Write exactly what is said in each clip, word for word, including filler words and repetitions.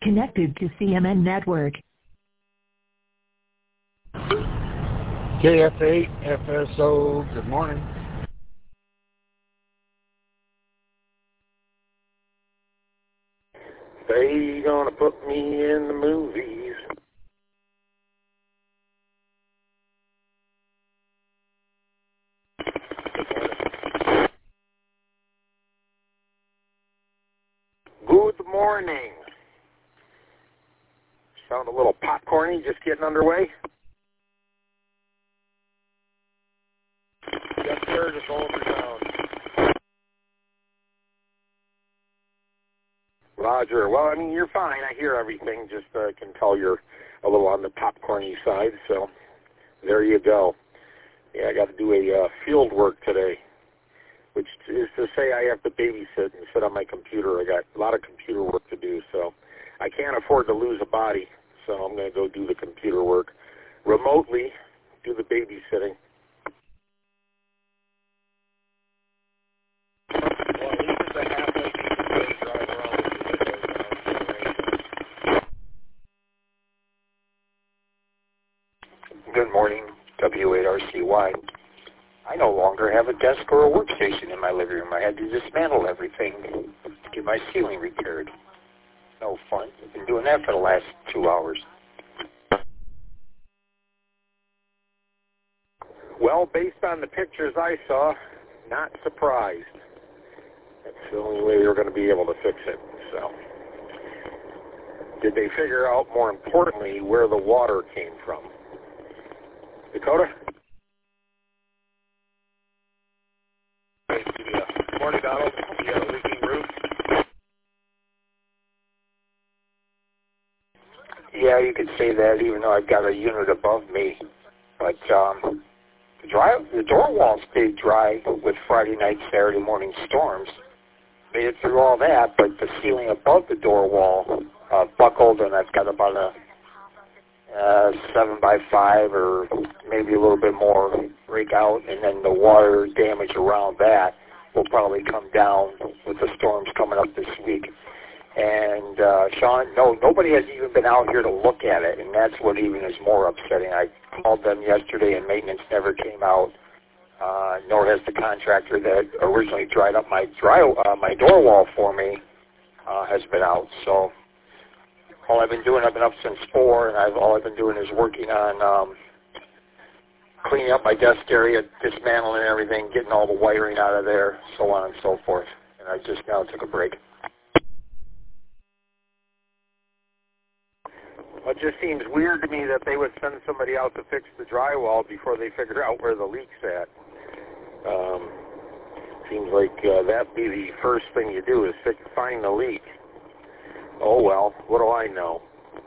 connected to C M N Network. K F eight F S O, good morning. They gonna put me in the movies. Good morning. Sound a little popcorny, just getting underway? Yes, sir, just rolling through town. Roger. Well, I mean, you're fine. I hear everything. Just uh, can tell you're a little on the popcorny side, so there you go. Yeah, I got to do a uh, field work today, which is to say I have to babysit and sit on my computer. I got a lot of computer work to do, so I can't afford to lose a body, so I'm going to go do the computer work remotely, do the babysitting. Well, at least it's a halfway decent way to drive around with the Good morning, W eight R C Y. I no longer have a desk or a workstation in my living room. I had to dismantle everything to get my ceiling repaired. No fun. I've been doing that for the last two hours. Well, based on the pictures I saw, not surprised. That's the only way you're going to be able to fix it. So, did they figure out, more importantly, where the water came from? Dakota? Good morning, Donald. You got a leaking roof? Yeah, you could say that, even though I've got a unit above me. But um, the, dry, the door wall stayed dry with Friday night, Saturday morning storms. Made it through all that, but the ceiling above the door wall uh, buckled, and I've got about a uh, seven by five or maybe a little bit more break out, and then the water damage around that will probably come down with the storms coming up this week. And uh, Sean, no, nobody has even been out here to look at it, and that's what even is more upsetting. I called them yesterday, and maintenance never came out. Uh, nor has the contractor that originally dried up my dry uh, my door wall for me uh, has been out. So all I've been doing, I've been up since four, and I've all I've been doing is working on um, cleaning up my desk area, dismantling everything, getting all the wiring out of there, so on and so forth. And I just now took a break. It just seems weird to me that they would send somebody out to fix the drywall before they figure out where the leak's at. Um, seems like uh, that'd be the first thing you do is fix, find the leak. Oh well, what do I know?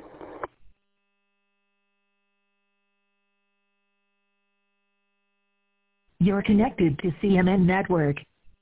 You're connected to C M N Network.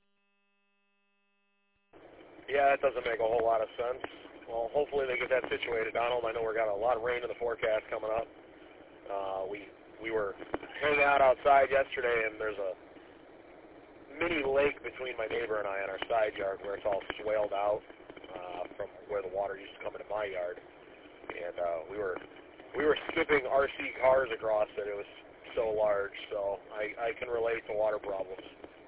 Yeah, that doesn't make a whole lot of sense. Well, hopefully they get that situated, Donald. I know we've got a lot of rain in the forecast coming up. Uh, we we were hanging out outside yesterday, and there's a mini lake between my neighbor and I in our side yard where it's all swaled out uh, from where the water used to come into my yard. And uh, we were we were skipping R C cars across it. It was so large, so I, I can relate to water problems.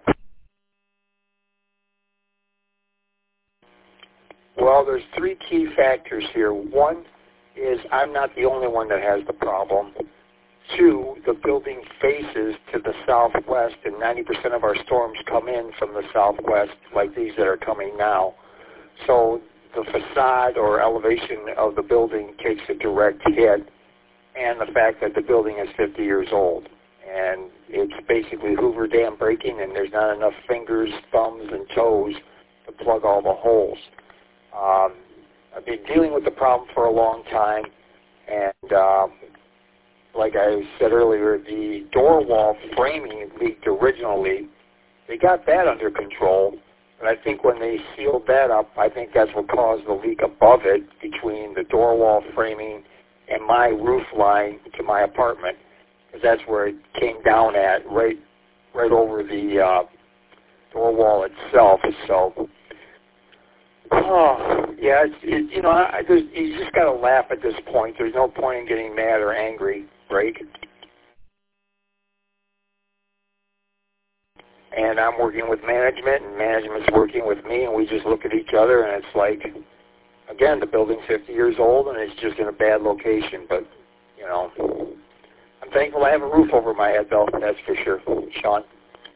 Well, there's three key factors here. One is I'm not the only one that has the problem. Two, the building faces to the southwest, and ninety percent of our storms come in from the southwest, like these that are coming now. So the facade or elevation of the building takes a direct hit, and the fact that the building is fifty years old. And it's basically Hoover Dam breaking, and there's not enough fingers, thumbs, and toes to plug all the holes. Um, I've been dealing with the problem for a long time, and um, like I said earlier, the door wall framing leaked originally. They got that under control, but I think when they sealed that up, I think that's what caused the leak above it between the door wall framing and my roof line to my apartment, because that's where it came down at, right, right over the uh, door wall itself. So Oh, yeah, it's, it, you know, I, I just, you just got to laugh at this point. There's no point in getting mad or angry, right? And I'm working with management, and management's working with me, and we just look at each other, and it's like, again, the building's fifty years old, and it's just in a bad location. But, you know, I'm thankful I have a roof over my head, though, that's for sure. Sean?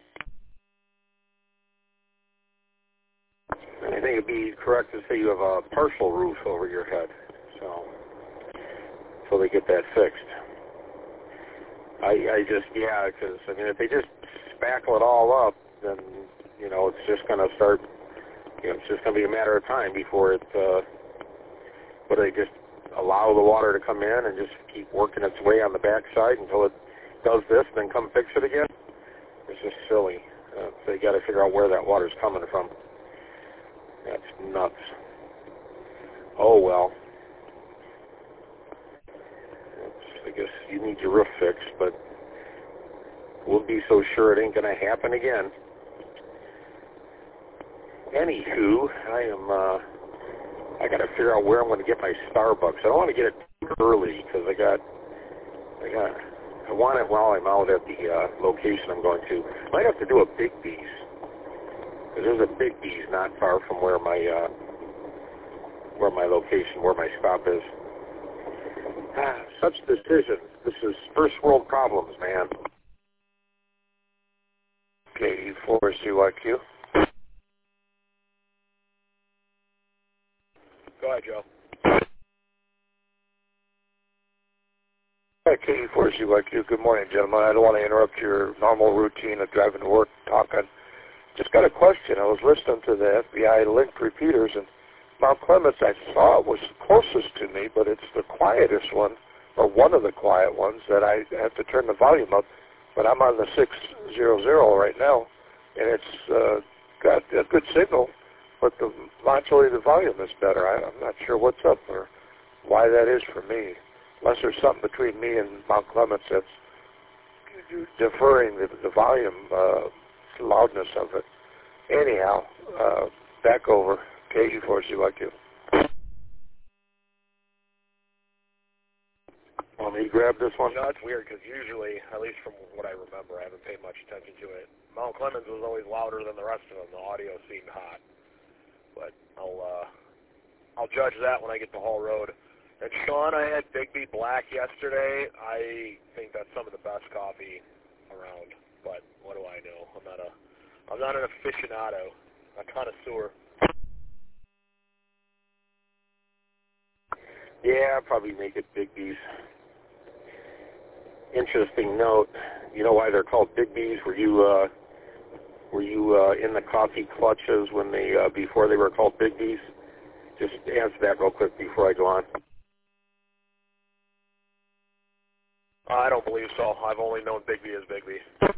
I think it'd be correct to say you have a partial roof over your head, so until they get that fixed. I, I just, yeah, because, I mean, if they just spackle it all up, then, you know, it's just going to start, you know, it's just going to be a matter of time before it, uh, but they just allow the water to come in and just keep working its way on the backside until it does this, and then come fix it again. It's just silly. Uh, so you got to figure out where that water's coming from. That's nuts. Oh, well. It's, I guess you need your roof fixed, but we'll be so sure it ain't going to happen again. Anywho, I am, uh, I got to figure out where I'm going to get my Starbucks. I don't want to get it too early because I got, I got, I want it while I'm out at the uh, location I'm going to. Might have to do a Big B's. There's a Big B's not far from where my uh, where my location, where my stop is. Ah, such decisions. This is first world problems, man. K E four C Y Q. Go ahead, Joe. Hi, K E four C Y Q. Good morning, gentlemen. I don't want to interrupt your normal routine of driving to work talking. Just got a question. I was listening to the F B I linked repeaters, and Mount Clemens, I thought was closest to me, but it's the quietest one, or one of the quiet ones, that I have to turn the volume up. But I'm on the six hundred right now, and it's uh, got a good signal, but the modulated the volume is better. I, I'm not sure what's up or why that is for me, unless there's something between me and Mount Clemens that's deferring the, the volume uh, loudness of it. Anyhow, uh, back over. K E four C Y Q. Want me to grab this one? You know, it's weird because usually, at least from what I remember, I haven't paid much attention to it. Mount Clemens was always louder than the rest of them. The audio seemed hot. But I'll uh, I'll judge that when I get to Hall Road. And Sean, I had Big B Black yesterday. I think that's some of the best coffee around. But what do I know? I'm not a I'm not an aficionado, a connoisseur. Yeah, I'll probably make it Big B's. Interesting note. You know why they're called Big B's? Were you uh, were you uh, in the coffee clutches when they uh, before they were called Big B's? Just answer that real quick before I go on. Uh, I don't believe so. I've only known Big B as Big B.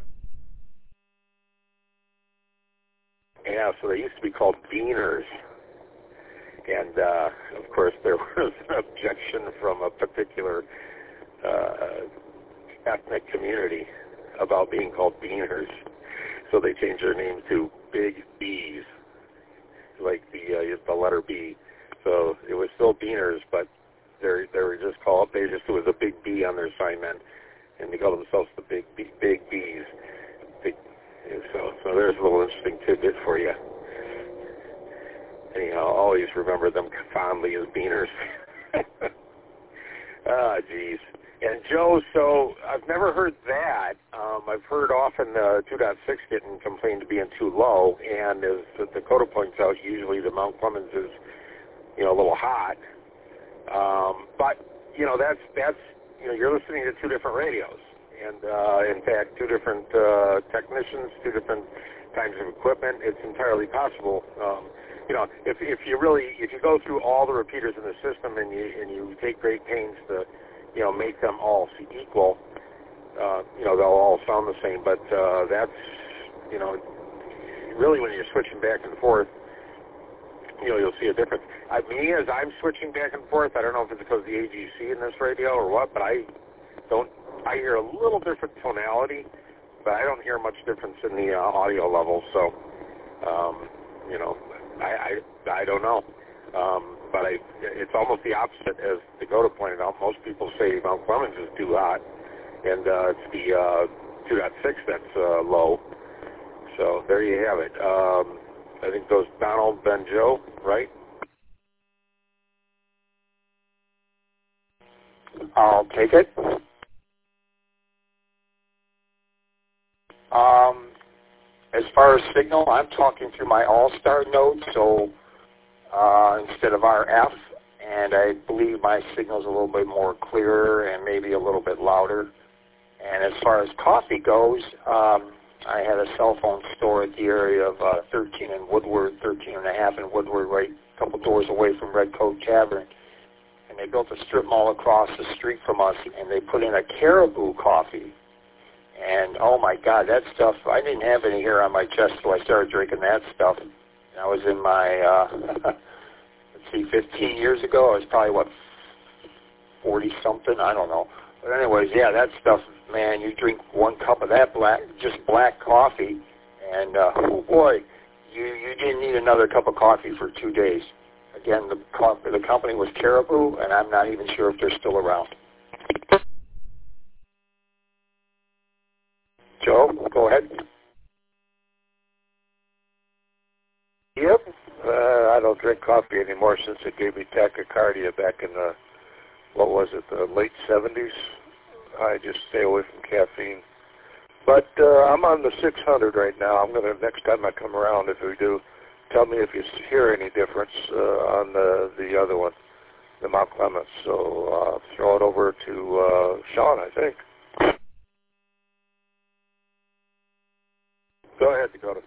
Yeah, so they used to be called Beaners. And, uh, of course, there was an objection from a particular uh, ethnic community about being called Beaners. So they changed their name to Big B's, like the uh, the letter B. So it was still Beaners, but they they were just called, they just, it was a big B on their sign then, and they called themselves the Big B, Big B's. Big, so, so there's a little interesting tidbit for you. Anyhow, always remember them fondly as Beaners. Ah, geez. And Joe, so I've never heard that. Um, I've heard often the two point six getting complained to being too low, and as Dakota points out, usually the Mount Clemens is, you know, a little hot. Um, but, you know, that's, that's, you know, you're listening to two different radios. And, uh, in fact, two different uh, technicians, two different kinds of equipment. It's entirely possible. Um, you know, if if you really, if you go through all the repeaters in the system and you and you take great pains to, you know, make them all equal, uh, you know, they'll all sound the same. But uh, that's, you know, really when you're switching back and forth, you know, you'll see a difference. I, me, as I'm switching back and forth, I don't know if it's because of the A G C in this radio or what, but I don't. I hear a little different tonality, but I don't hear much difference in the uh, audio level. So, um, you know, I, I, I don't know. Um, but I, it's almost the opposite, as Dakota pointed out. Most people say Mount Clemens is too hot, and uh, it's the uh, two point six that's uh, low. So there you have it. Um, I think those Donald, Ben, Joe, right? I'll take it. Um, as far as signal, I'm talking through my All-Star node, so uh, instead of R F, and I believe my signal's a little bit more clearer and maybe a little bit louder. And as far as coffee goes, um, I had a cell phone store at the area of uh, thirteen in Woodward, thirteen and a half in Woodward, right a couple doors away from Red Coat Tavern. And they built a strip mall across the street from us, and they put in a Caribou coffee. And, oh, my God, that stuff, I didn't have any hair on my chest, so I started drinking that stuff. And I was in my, uh, let's see, fifteen years ago. I was probably, what, forty-something? I don't know. But anyways, yeah, that stuff, man, you drink one cup of that black, just black coffee, and, uh, oh, boy, you, you didn't need another cup of coffee for two days. Again, the, the company was Caribou, and I'm not even sure if they're still around. Joe, go ahead. Yep. Uh, I don't drink coffee anymore since it gave me tachycardia back in the, what was it, the late seventies. I just stay away from caffeine. But uh, I'm on the six hundred right now. I'm going to, next time I come around, if we do, tell me if you hear any difference uh, on the, the other one, the Mount Clemens. So uh, throw it over to uh, Sean, I think. Go ahead, Dakota.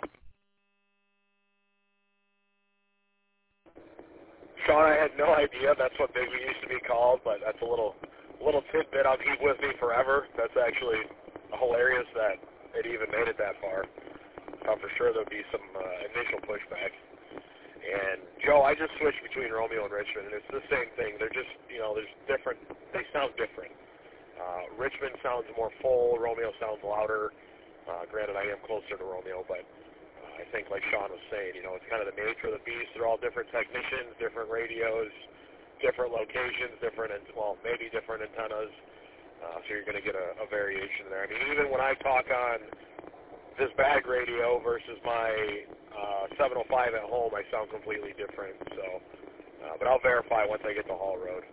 Sean, I had no idea that's what Bigby used to be called, but that's a little little tidbit I'll keep with me forever. That's actually hilarious that it even made it that far. I thought for sure there'd be some uh, initial pushback. And, Joe, I just switched between Romeo and Richmond, and it's the same thing. They're just, you know, there's different, they sound different. Uh, Richmond sounds more full, Romeo sounds louder. Uh, granted, I am closer to Romeo, but uh, I think, like Sean was saying, you know, it's kind of the nature of the beast. They're all different technicians, different radios, different locations, different, well, maybe different antennas. Uh, so you're going to get a, a variation there. I mean, even when I talk on this bag radio versus my uh, seven oh five at home, I sound completely different. So, uh, but I'll verify once I get to Hall Road.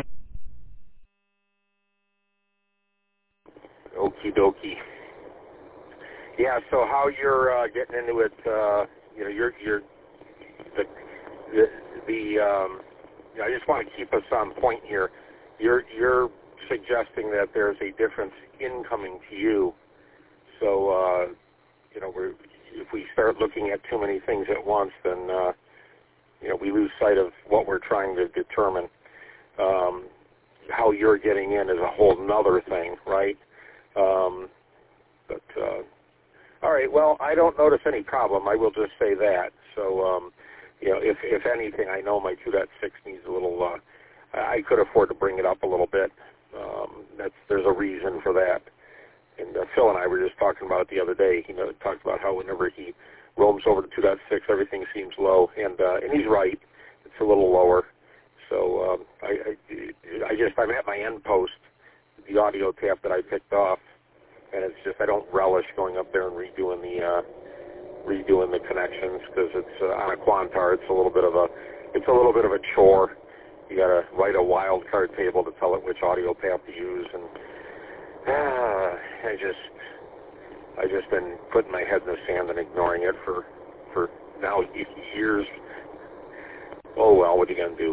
Okie dokie. Yeah. So how you're uh, getting into it? Uh, you know, you're you're the the, the um, you know, I just want to keep us on point here. You're you're suggesting that there's a difference incoming to you. So, uh, you know, we're, if we start looking at too many things at once, then, uh, you know, we lose sight of what we're trying to determine. Um, how you're getting in is a whole nother thing, right? Um, but, uh, all right, well, I don't notice any problem. I will just say that. So, um, you know, if, if anything, I know my two point six needs a little, uh, I could afford to bring it up a little bit. Um, that's, there's a reason for that. And uh, Phil and I were just talking about it the other day. You know, talked about how whenever he roams over to two point six, everything seems low, and uh, and he's right. It's a little lower. So um, I, I, I just I'm at my end post, the audio tap that I picked off, and it's just I don't relish going up there and redoing the uh, redoing the connections because it's uh, on a Quantar. It's a little bit of a it's a little bit of a chore. You got to write a wild card table to tell it which audio path to use, and ah, I just, I just been putting my head in the sand and ignoring it for, for now years. Oh well, what are you gonna do?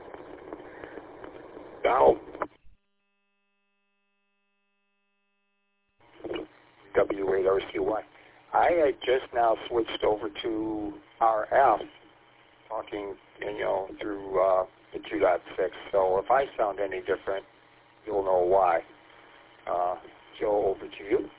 Donald. W eight R C Y. I had just now switched over to R F, talking, you know, through uh, the two point six. So if I sound any different, you'll know why. Uh, Joe, over to you.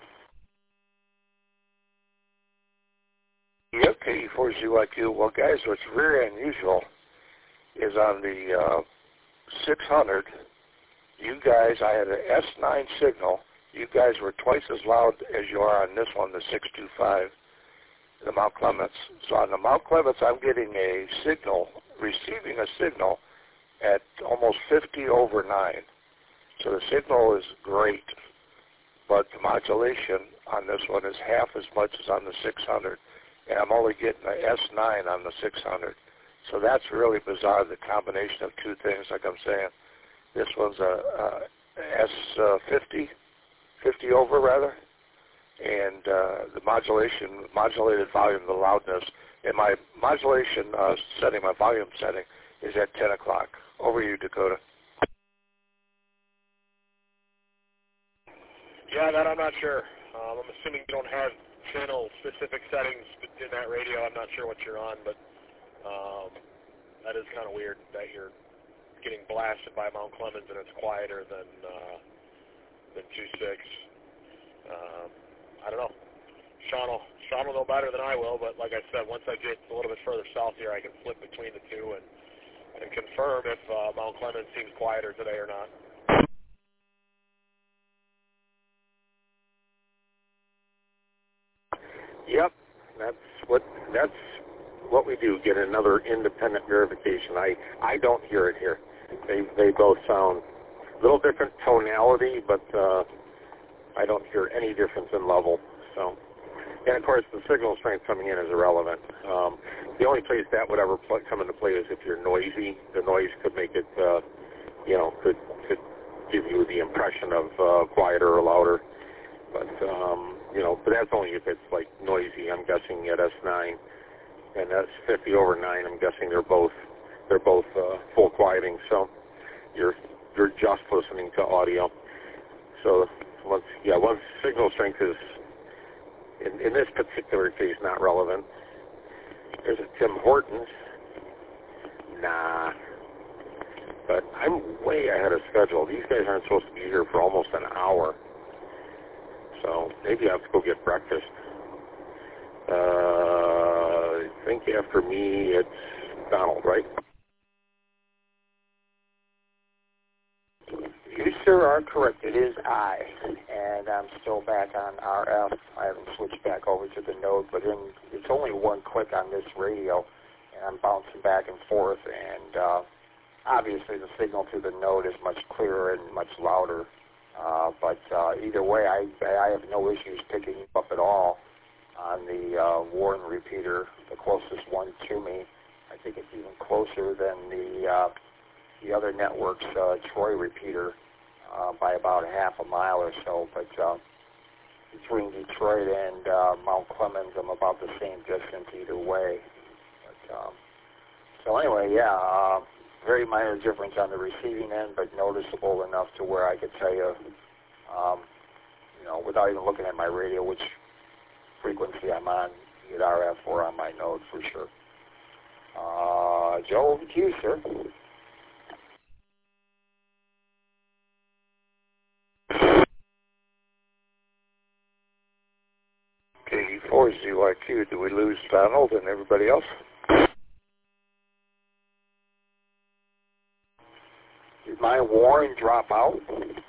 Yep, K E four Z Y Q. Well, guys, what's very unusual is on the uh, six hundred, you guys, I had an S nine signal. You guys were twice as loud as you are on this one, the six two five. the Mount Clemens. So on the Mount Clemens, I'm getting a signal, receiving a signal at almost fifty over nine. So the signal is great, but the modulation on this one is half as much as on the six hundred, and I'm only getting an S nine on the six hundred. So that's really bizarre, the combination of two things, like I'm saying. This one's a, a S fifty, fifty over rather, and uh, the modulation, modulated volume, the loudness, and my modulation uh, setting, my volume setting, is at ten o'clock. Over to you, Dakota. Yeah, that I'm not sure. Um, I'm assuming you don't have channel-specific settings in that radio. I'm not sure what you're on, but um, that is kind of weird that you're getting blasted by Mount Clemens and it's quieter than uh, than two six. Um, I don't know. Sean will, Sean will know better than I will, but like I said, once I get a little bit further south here, I can flip between the two and, and confirm if uh, Mount Clemens seems quieter today or not. Yep, that's what that's what we do. Get another independent verification. I I don't hear it here. They they both sound a little different tonality, but uh, I don't hear any difference in level. So, and of course, the signal strength coming in is irrelevant. Um, the only place that would ever pl- come into play is if you're noisy. The noise could make it, uh, you know, could could give you the impression of uh, quieter or louder. But um, you know, but that's only if it's like noisy. I'm guessing at S nine, and that's fifty over nine. I'm guessing they're both they're both uh, full quieting. So you're you're just listening to audio. So once yeah, once signal strength is in, in this particular case not relevant. There's a Tim Hortons. Nah. But I'm way ahead of schedule. These guys aren't supposed to be here for almost an hour. So maybe I have to go get breakfast. Uh, I think after me it's Donald, right? You, sir, are correct. It is I, and I'm still back on R F. I haven't switched back over to the node, but in, it's only one click on this radio, and I'm bouncing back and forth, and uh, obviously the signal to the node is much clearer and much louder. Uh, but uh, either way, I, I have no issues picking up at all on the uh, Warren repeater, the closest one to me. I think it's even closer than the uh, the other network's uh, Troy repeater uh, by about a half a mile or so. But uh, between Detroit and uh, Mount Clemens, I'm about the same distance either way. But, um, so anyway, yeah. Uh, Very minor difference on the receiving end, but noticeable enough to where I could tell you, um, you know, without even looking at my radio, which frequency I'm on, be it R F or on my node for sure. Uh, Joe, over to you, sir. K E four Z Y Q. Do we lose Donald and everybody else? Did my Warren drop out?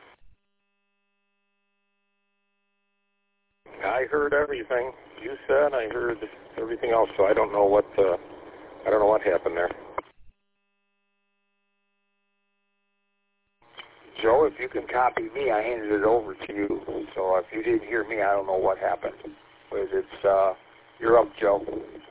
I heard everything you said. I heard everything else. So I don't know what uh, I don't know what happened there. Joe, if you can copy me, I handed it over to you. So if you didn't hear me, I don't know what happened. But it's uh, you're up, Joe.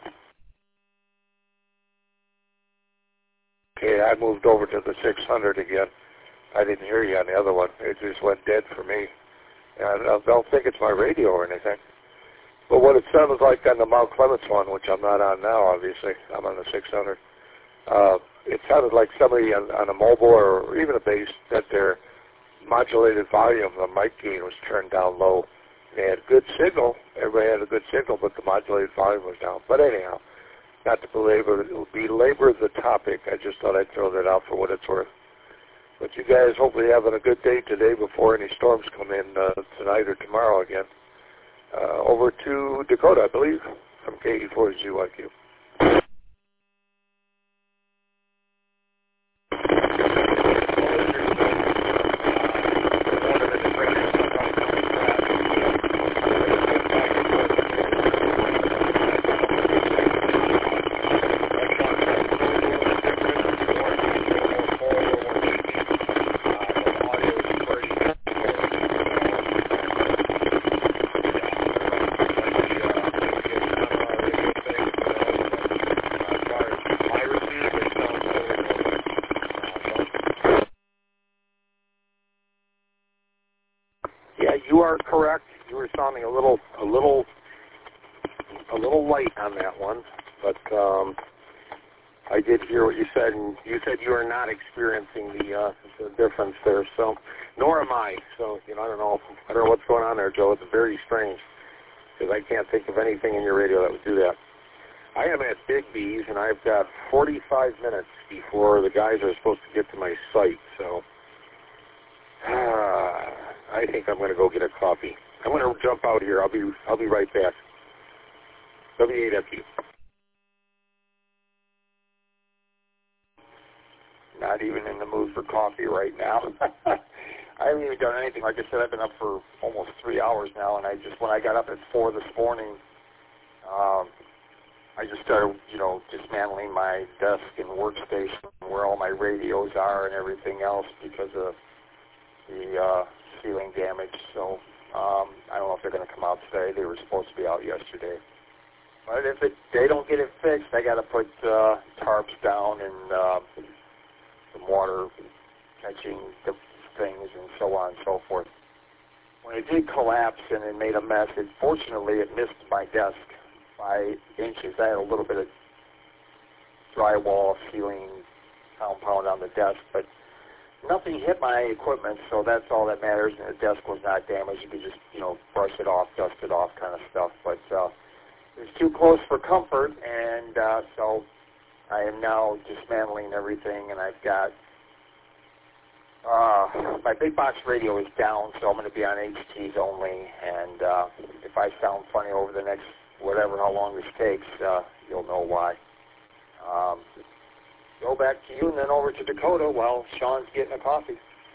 Okay, I moved over to the six hundred again. I didn't hear you on the other one. It just went dead for me. And I don't think it's my radio or anything. But what it sounded like on the Mount Clemens one, which I'm not on now, obviously, I'm on the six hundred, uh, it sounded like somebody on, on a mobile or even a base that their modulated volume, the mic gain was turned down low. They had good signal. Everybody had a good signal, but the modulated volume was down. But anyhow, not to belabor, belabor the topic, I just thought I'd throw that out for what it's worth. But you guys hopefully having a good day today before any storms come in uh, tonight or tomorrow again. Uh, over to Dakota, I believe, from K E four Z Y Q. sounding a little, a little, a little light on that one, but um, I did hear what you said, and you said you are not experiencing the, uh, the difference there. So, nor am I. So, you know, I don't know. I don't know what's going on there, Joe. It's very strange because I can't think of anything in your radio that would do that. I am at Big B's, and I've got forty-five minutes before the guys are supposed to get to my site. So, uh, I think I'm going to go get a coffee. I'm going to jump out here. I'll be, I'll be right back. W eight F U. Not even in the mood for coffee right now. I haven't even done anything. Like I said, I've been up for almost three hours now, and I just, when I got up at four this morning, um, I just started, you know, dismantling my desk and workstation where all my radios are and everything else because of the uh, ceiling damage. So um, I don't know if they're going to come out today. They were supposed to be out yesterday. But if it, they don't get it fixed, I got to put uh, tarps down and uh, some water catching the things and so on and so forth. When it did collapse and it made a mess, it, fortunately it missed my desk by inches. I had a little bit of drywall ceiling compound on the desk, but nothing hit my equipment, so that's all that matters, and the desk was not damaged. You could just, you know, brush it off, dust it off kind of stuff, but uh, it was too close for comfort, and uh, so I am now dismantling everything, and I've got uh, my big box radio is down, so I'm going to be on H Ts only, and uh, if I sound funny over the next whatever, how long this takes, uh, you'll know why. Um, go back to you and then over to Dakota while Sean's getting a coffee.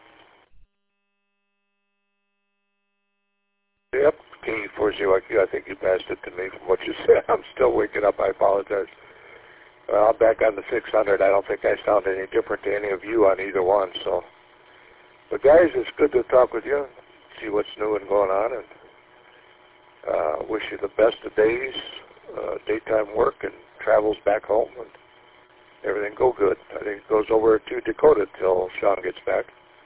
Yep, K four zero Q, I think you passed it to me from what you said. I'm still waking up. I apologize. Well, I'm back on the six hundred. I don't think I sound any different to any of you on either one. So, but guys, it's good to talk with you, see what's new and going on, and uh, wish you the best of days, uh, daytime work, and travels back home, and everything go good. I think it goes over to Dakota till Sean gets back.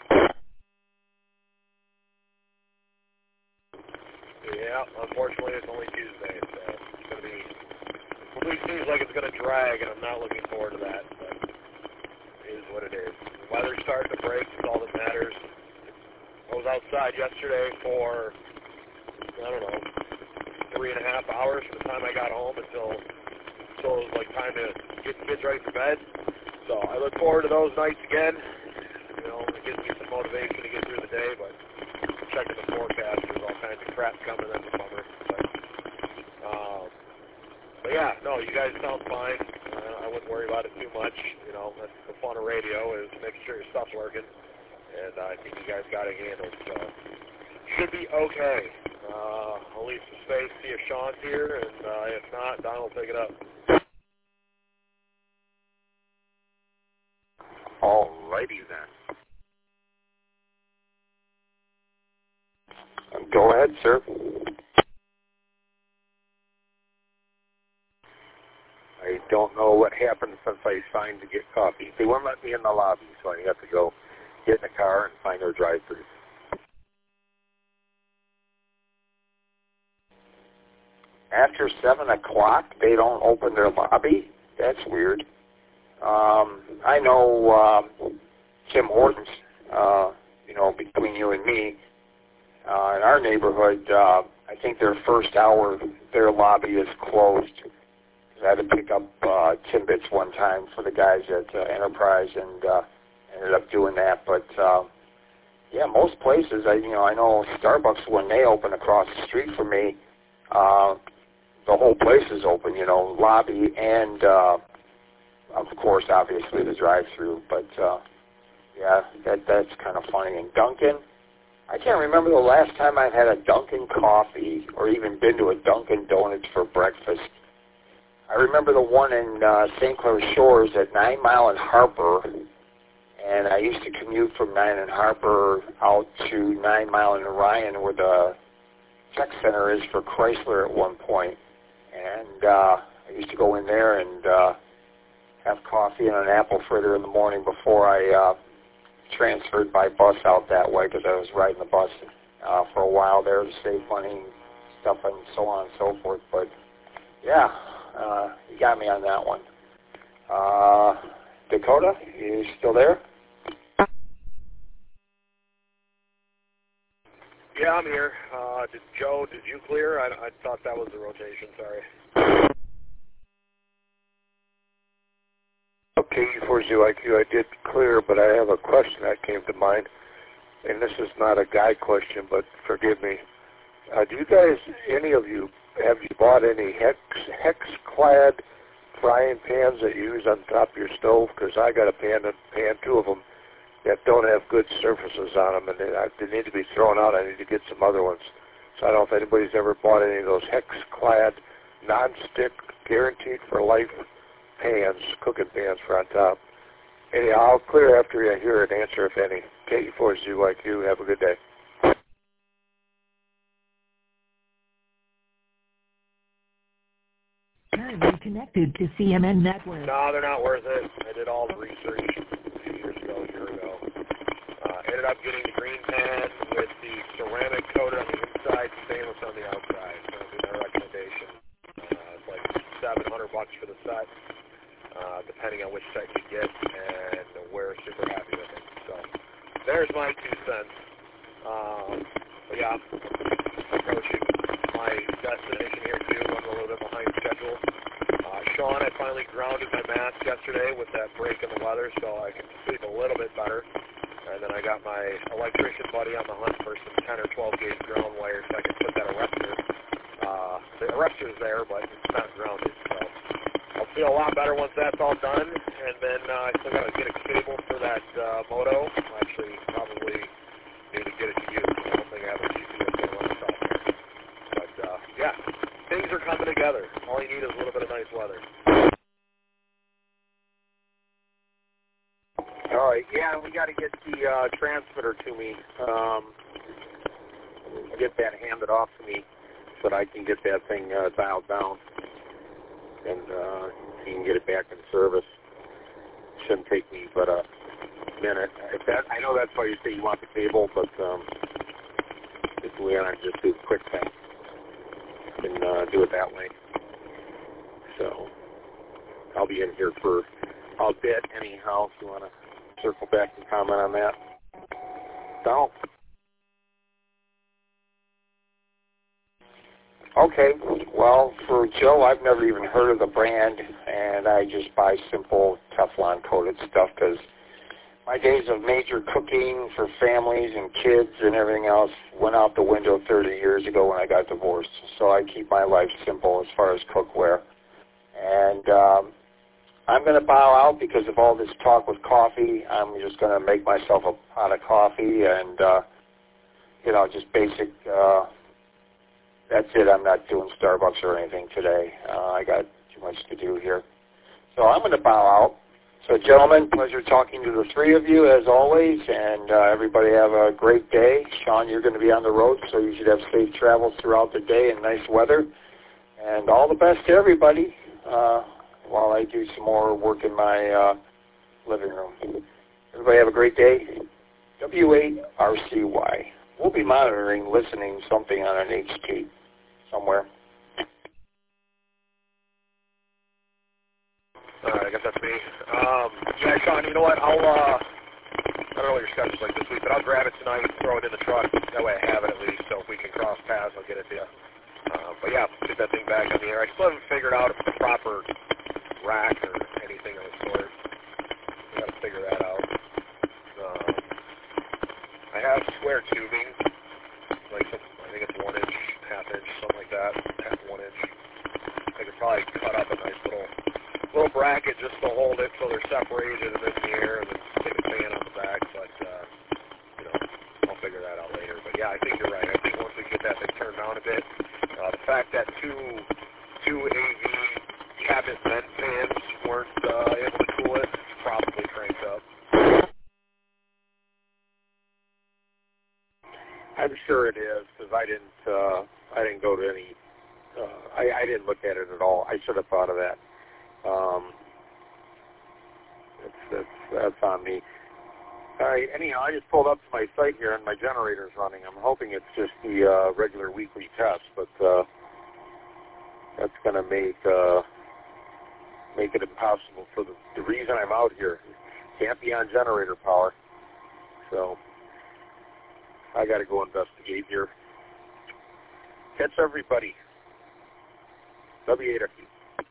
Yeah, unfortunately, it's only Tuesday, so it's going to be. At least seems like it's going to drag, and I'm not looking forward to that. But it is what it is. The weather's starting to break. It's all that matters. I was outside yesterday for I don't know three and a half hours from the time I got home until until it was like time to get the kids ready for bed. So I look forward to those nights again. You know, it gives me some motivation to get through the day. But checking the forecast, there's all kinds of crap coming. That's a bummer. But, um, but yeah, no, you guys sound fine. Uh, I wouldn't worry about it too much. You know, that's the fun of radio is making sure your stuff's working. And uh, I think you guys got it handled. So should be okay. Uh, I'll leave some space, see if Sean's here, and uh, if not, Don will pick it up. Alrighty then. Go ahead, sir. I don't know what happened since I signed to get coffee. They wouldn't let me in the lobby, so I have to go get in the car and find their drive-thru. After seven o'clock, they don't open their lobby? That's weird. Um, I know um, Tim Hortons, uh, you know, between you and me, uh, in our neighborhood, uh, I think their first hour, their lobby is closed. I had to pick up uh, Timbits one time for the guys at uh, Enterprise and uh, ended up doing that. But, uh, yeah, most places, I you know, I know Starbucks, when they open across the street from me, uh, the whole place is open, you know, lobby and, uh, of course, obviously the drive-thru. But, uh, yeah, that that's kind of funny. And Dunkin', I can't remember the last time I've had a Dunkin' coffee or even been to a Dunkin' Donuts for breakfast. I remember the one in uh, Saint Clair Shores at Nine Mile and Harper, and I used to commute from Nine and Harper out to Nine Mile and Orion, where the tech center is for Chrysler at one point. And uh, I used to go in there and uh, have coffee and an apple fritter in the morning before I uh, transferred by bus out that way, because I was riding the bus uh, for a while there to save money, stuff and so on and so forth. But yeah, uh, you got me on that one. Uh, Dakota, you still there? Yeah, I'm here. Uh, did Joe, did you clear? I, I thought that was the rotation, sorry. Okay, for you, like you, I did clear, but I have a question that came to mind, and this is not a guy question, but forgive me. Uh, do you guys, any of you, have you bought any hex hex-clad frying pans that you use on top of your stove? Because I got a pan, pan, two of them, that don't have good surfaces on them, and they, they need to be thrown out. I need to get some other ones. So I don't know if anybody's ever bought any of those hex-clad, non-stick, guaranteed for life pans, cooking pans for on top. Anyhow, I'll clear after I hear an answer, if any. K four Z Y Q, have a good day. Currently connected to C M N Network. No, they're not worth it. I did all the research a few years ago, a year ago. Uh, ended up getting the green pan with the ceramic coated on the inside, stainless on the outside. So that'd be my recommendation. Uh, it's like seven hundred bucks for the set, uh, depending on which set you get, and we're super happy with it. So there's my two cents. Um, but yeah, I'm approaching my destination here too. I'm a little bit behind schedule. Uh, Sean, I finally grounded my mast yesterday with that break in the weather, so I can sleep a little bit better. And then I got my electrician buddy on the hunt for some ten or twelve gauge ground wire so I can put that arrestor. Uh, the arrestor's there, but it's not grounded, so I'll feel a lot better once that's all done. And then uh, I still got to get a cable for that uh, moto. I'll actually probably need to get it to you. I don't think I have a G P S going to run it off there. But uh, yeah, things are coming together. All you need is a little bit of nice weather. All right, yeah, we got to get the uh, transmitter to me. Um, get that handed off to me so that I can get that thing uh, dialed down and uh, you can get it back in service. Shouldn't take me but a minute. If that, I know that's why you say you want the cable, but um, if we want to just do a quick thing, we can uh, do it that way. So I'll be in here for a bit anyhow if you want to circle back and comment on that. Donald? Okay, well, for Joe, I've never even heard of the brand, and I just buy simple Teflon-coated stuff because my days of major cooking for families and kids and everything else went out the window thirty years ago when I got divorced. So I keep my life simple as far as cookware. And um, I'm going to bow out because of all this talk with coffee. I'm just going to make myself a pot of coffee and, uh, you know, just basic... Uh, That's it. I'm not doing Starbucks or anything today. Uh, I got too much to do here. So I'm going to bow out. So, gentlemen, pleasure talking to the three of you, as always, and uh, everybody have a great day. Sean, you're going to be on the road, so you should have safe travels throughout the day and nice weather. And all the best to everybody uh, while I do some more work in my uh, living room. Everybody have a great day. W eight R C Y. We'll be monitoring, listening something on an H T somewhere. All right, I guess that's me. Um, yeah, Sean, you know what? I'll, uh, I don't know what your schedule's like this week, but I'll grab it tonight and throw it in the truck. That way I have it at least, so if we can cross paths, I'll get it to you. Uh, but yeah, get that thing back on the air. I still haven't figured out if it's a proper rack or anything of the sort. I got to figure that out. Um, I have square tubing, like some, I think it's one inch, half inch, something like that, half one inch. I could probably cut up a nice little little bracket just to hold it so they're separated and in the air, and then stick a fan on the back. But uh, you know, I'll figure that out later. But yeah, I think you're right. I think once we get that thing turned down a bit, uh, the fact that two two A V cabinet vent fans weren't uh, able to cool it probably cranked up. I'm sure it is because I didn't. Uh, I didn't go to any. Uh, I, I didn't look at it at all. I should have thought of that. Um, that's, that's that's on me. All right, anyhow, I just pulled up to my site here and my generator's running. I'm hoping it's just the uh, regular weekly test, but uh, that's going to make uh, make it impossible for the, the reason I'm out here. Can't be on generator power, so I got to go investigate here. Catch everybody. W eight F U.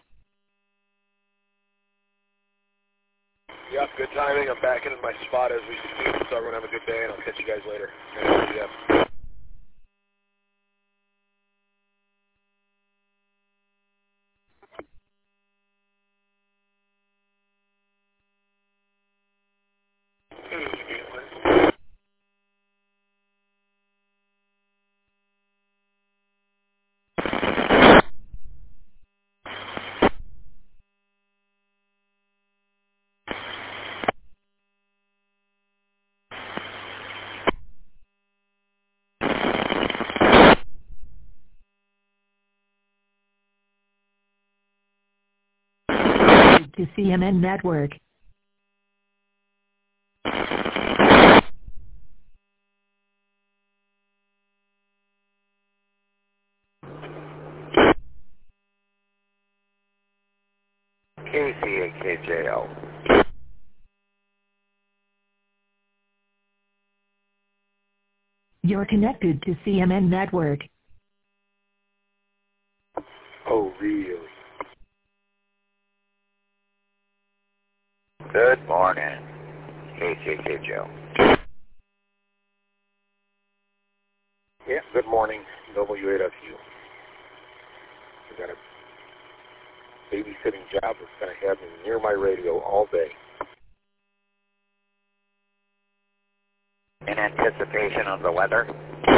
Yep, good timing. I'm back into my spot as we speak, so everyone have a good day, and I'll catch you guys later. Yeah. To C M N Network. K C A K J L. You're connected to C M N Network. Oh, really? Good morning, K C A K J L. Yeah, good morning, W eight F U. I got a babysitting job that's going to have me near my radio all day. In anticipation of the weather?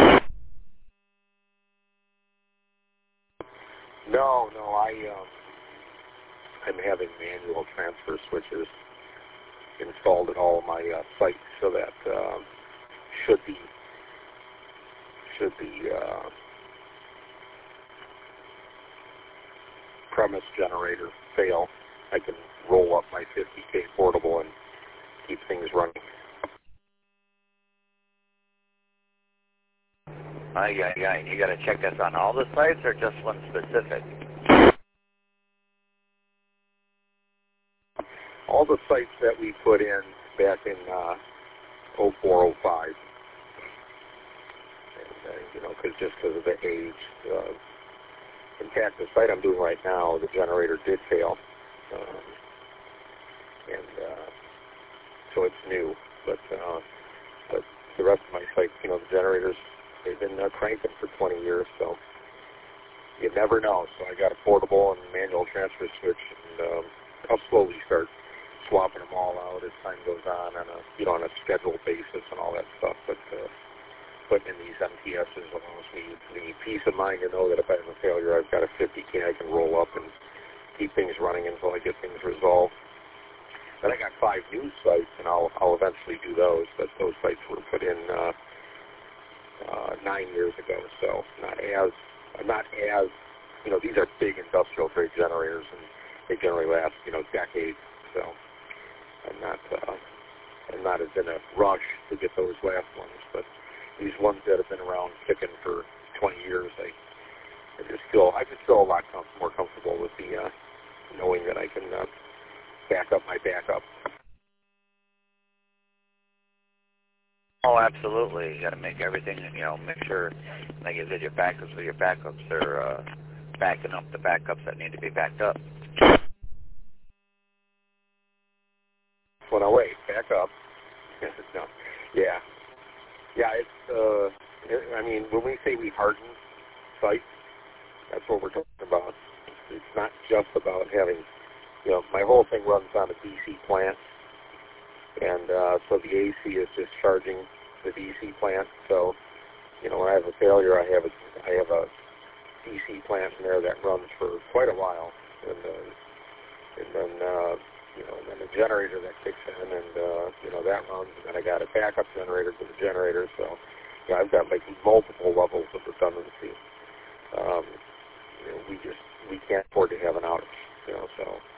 No, no, I, um, I'm having manual transfer switches installed at all of my uh, sites, so that um, should the should the uh, premise generator fail, I can roll up my fifty K portable and keep things running. Uh, yeah, yeah. You got to check this on all the sites or just one specific? All the sites that we put in back in uh, oh four, oh five. And, uh, you know, cause just because of the age. Uh, in fact, the site I'm doing right now, the generator did fail. Um, and uh, so it's new. But, uh, but the rest of my sites, you know, the generators, they've been uh, cranking for twenty years, so you never know. So I got a portable and manual transfer switch, and um, I'll slowly start swapping them all out as time goes on, on a you know on a scheduled basis and all that stuff. But uh, putting in these M T Ss allows me the peace of mind to know that if I have a failure, I've got a fifty K I can roll up and keep things running until I get things resolved. Then I got five new sites, and I'll I'll eventually do those. But those sites were put in uh, uh, nine years ago, so not as not as you know these are big industrial grade generators, and they generally last you know decades. So I'm not uh, I'm not as in a rush to get those last ones, but these ones that have been around kicking for twenty years, I, I just feel I just feel a lot com- more comfortable with the uh, knowing that I can uh, back up my backup. Oh, absolutely. You got to make everything, you know, make sure, like you did your backups with your backups, they're uh, backing up the backups that need to be backed up. Well, no, wait, back up. no, yeah. Yeah, it's, uh, I mean, when we say we harden sites, that's what we're talking about. It's not just about having, you know, my whole thing runs on a D C plant, and uh, so the A C is just charging the D C plant. So, you know, when I have a failure, I have a, I have a D C plant in there that runs for quite a while, and, uh, and then, uh, you know, and then the generator that kicks in, and, uh, you know, that runs, and then I got a backup generator to the generator, so, you know, I've got, like, multiple levels of redundancy. Um, you know, we just, we can't afford to have an outage, you know, so when we harden sites, we harden sites.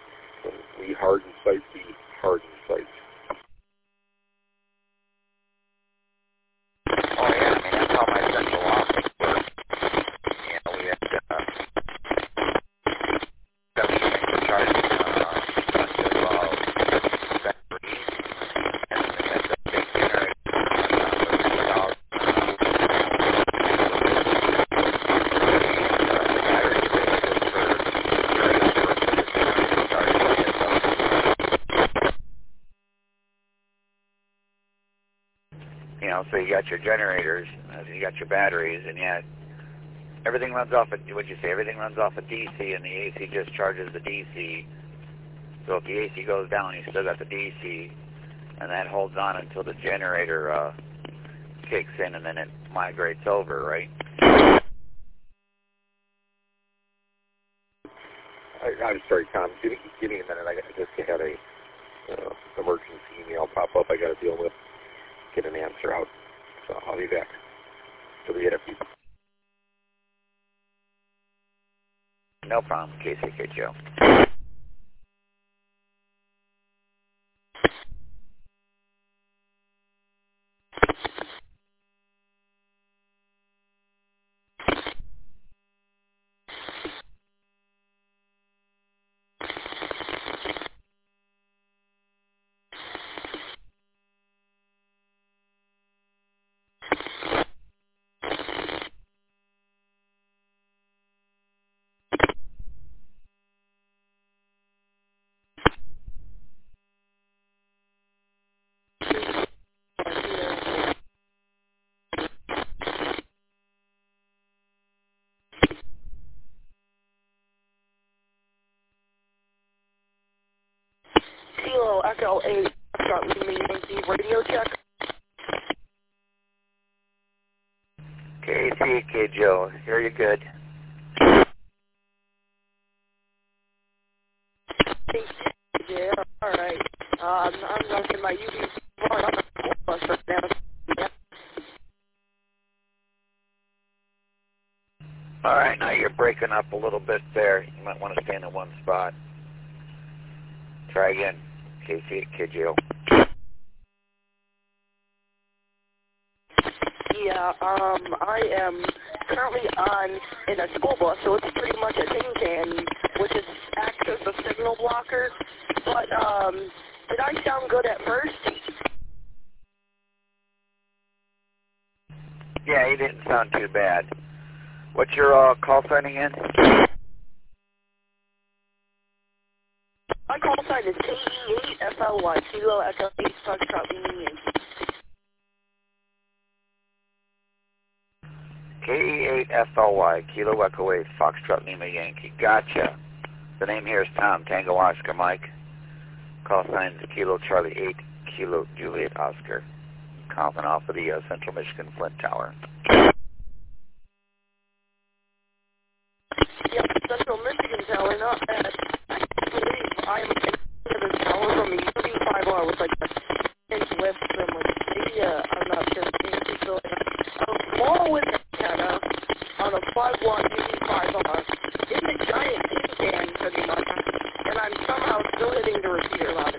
know, so you got your generators, uh, you got your batteries, and yet everything runs off of, what'd you say, everything runs off of D C, and the A C just charges the D C. So if the A C goes down, you still got the D C, and that holds on until the generator uh, kicks in, and then it migrates over, right? I, I'm sorry, Tom. Give me, give me a minute. I just had a uh, emergency email pop up I got to deal with, get an answer out. So I'll be back. So we get a few. No problem, K C K Joe. Kilo Echo eight, start Lima Yankee, radio check. K C K Joe, hear you good. Yeah, alright. Uh, I'm, I'm running my U B C board on the school bus right now. Yeah. Alright, now you're breaking up a little bit there. You might want to stay in the one spot. Try again, K C K Joe. Yeah, um, I am currently on in a school bus, so it's pretty much a tin can, which is acts as a signal blocker. But, um, did I sound good at first? Yeah, you didn't sound too bad. What's your uh, call sign again? My call sign is K E eight F L Y, Kilo Echo eight, Foxtrot Lima Yankee. K E eight F L Y, Kilo Echo eight, Foxtrot Lima Yankee. Gotcha. The name here is Tom, Tango Oscar Mike. Call sign is Kilo Charlie eight, Kilo Juliet Oscar. Calling off of the uh, Central Michigan Flint Tower. Yep, Central Michigan Tower, not bad. I can't believe I'm in this tower from a U B five R with like a inch lift from like maybe a, I'm not sure, maybe so a small with antenna on a five watt U B five R in a giant tin can pretty much, and I'm somehow still hitting the repeater loud.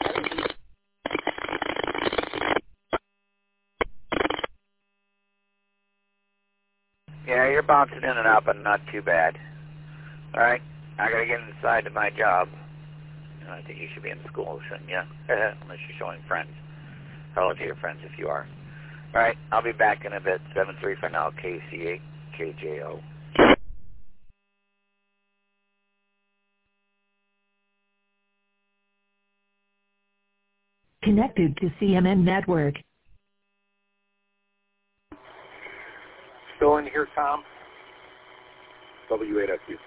Yeah, you're bouncing in and out, but not too bad. All right, I gotta get inside to my job. I think you should be in school, shouldn't you? Unless you're showing friends. Hello to your friends if you are. All right, I'll be back in a bit. seven three for now, K C eight K J O. Connected to C M N Network. Still in here, Tom? W eight F U.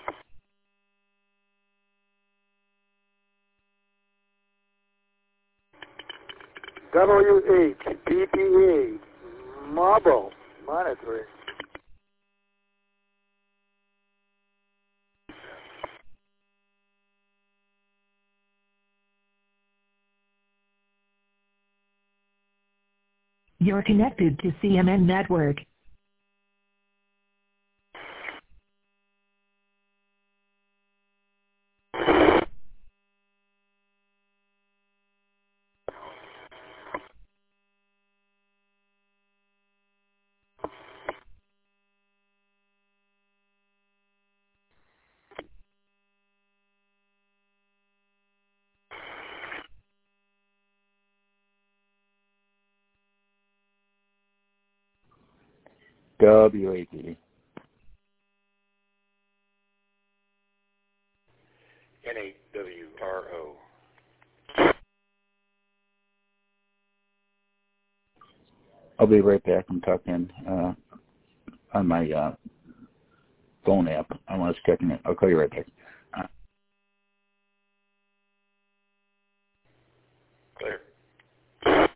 W H B B A, Marble, monitoring. You're connected to C M N Network. W A P. N A W R O. I'll be right back. I'm talking uh, on my uh, phone app. I was checking it. I'll call you right back. Uh, Clear.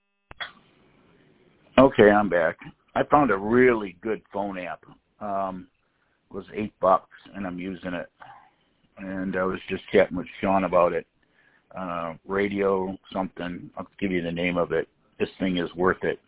okay, I'm back. I found a really good phone app. Um, it was eight bucks, and I'm using it. And I was just chatting with Sean about it. Uh, radio something. I'll give you the name of it. This thing is worth it.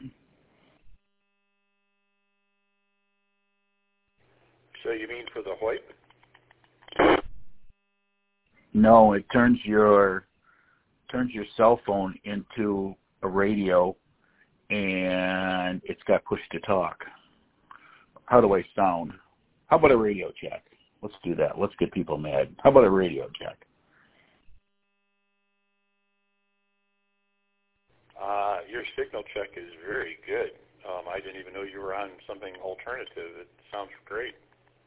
So you mean for the VoIP? No, it turns your turns your cell phone into a radio, and it's got push to talk. How do I sound? How about a radio check? Let's do that. Let's get people mad. How about a radio check? Uh, your signal check is very good. Um, I didn't even know you were on something alternative. It sounds great.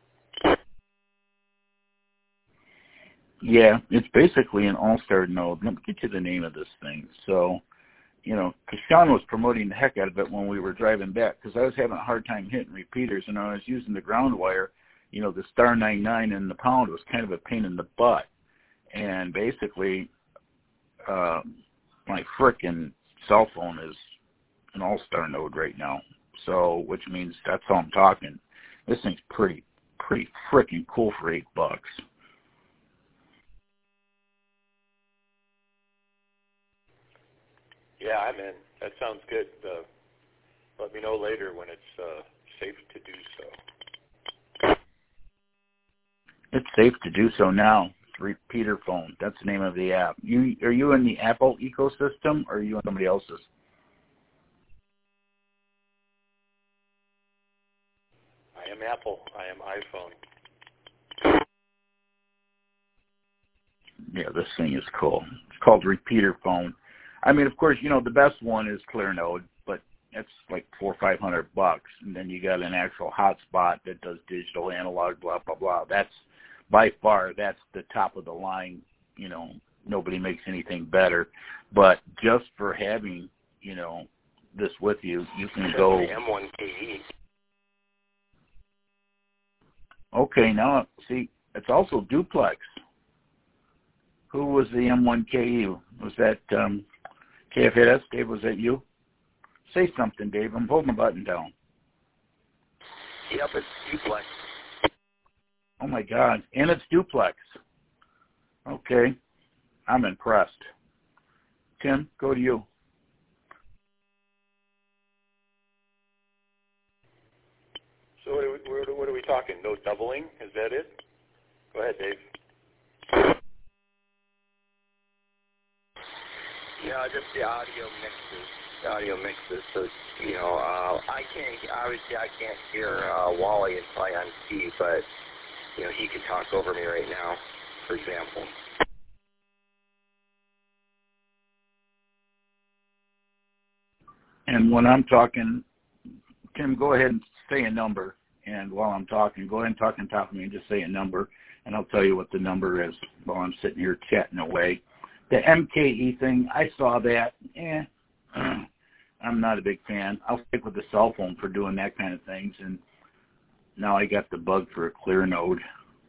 Yeah, it's basically an all-star node. Let me get you the name of this thing. So, you know, because Sean was promoting the heck out of it when we were driving back, because I was having a hard time hitting repeaters, and I was using the ground wire. You know, the star ninety-nine and the pound was kind of a pain in the butt. And basically, uh, my frickin' cell phone is an all-star node right now. So, which means that's how I'm talking. This thing's pretty, pretty frickin' cool for eight bucks. Yeah, I'm in. That sounds good. Uh, let me know later when it's uh, safe to do so. It's safe to do so now. Repeater phone. That's the name of the app. You are you in the Apple ecosystem, or are you in somebody else's? I am Apple. I am iPhone. Yeah, this thing is cool. It's called Repeater phone. I mean, of course, you know, the best one is ClearNode, but it's like four or five hundred bucks. And then you got an actual hotspot that does digital, analog, blah, blah, blah. That's, by far, that's the top of the line. You know, nobody makes anything better. But just for having, you know, this with you, you can go. M one K E. Okay, now, see, it's also duplex. Who was the M one K E? Was that um, K F S? Dave, was that you? Say something, Dave. I'm holding the button down. Yep, it's duplex. Oh, my God. And it's duplex. Okay. I'm impressed. Tim, go to you. So what are we, what are we talking? No doubling? Is that it? Go ahead, Dave. Yeah, just the audio mixes. The audio mixes. So, you know, uh, I can't, obviously I can't hear uh, Wally until I unkey, but, you know, he could talk over me right now, for example. And when I'm talking, Tim, go ahead and say a number. And while I'm talking, go ahead and talk on top of me and just say a number, and I'll tell you what the number is while I'm sitting here chatting away. The M K E thing, I saw that. Eh, I'm not a big fan. I'll stick with the cell phone for doing that kind of things, and now I got the bug for a ClearNode.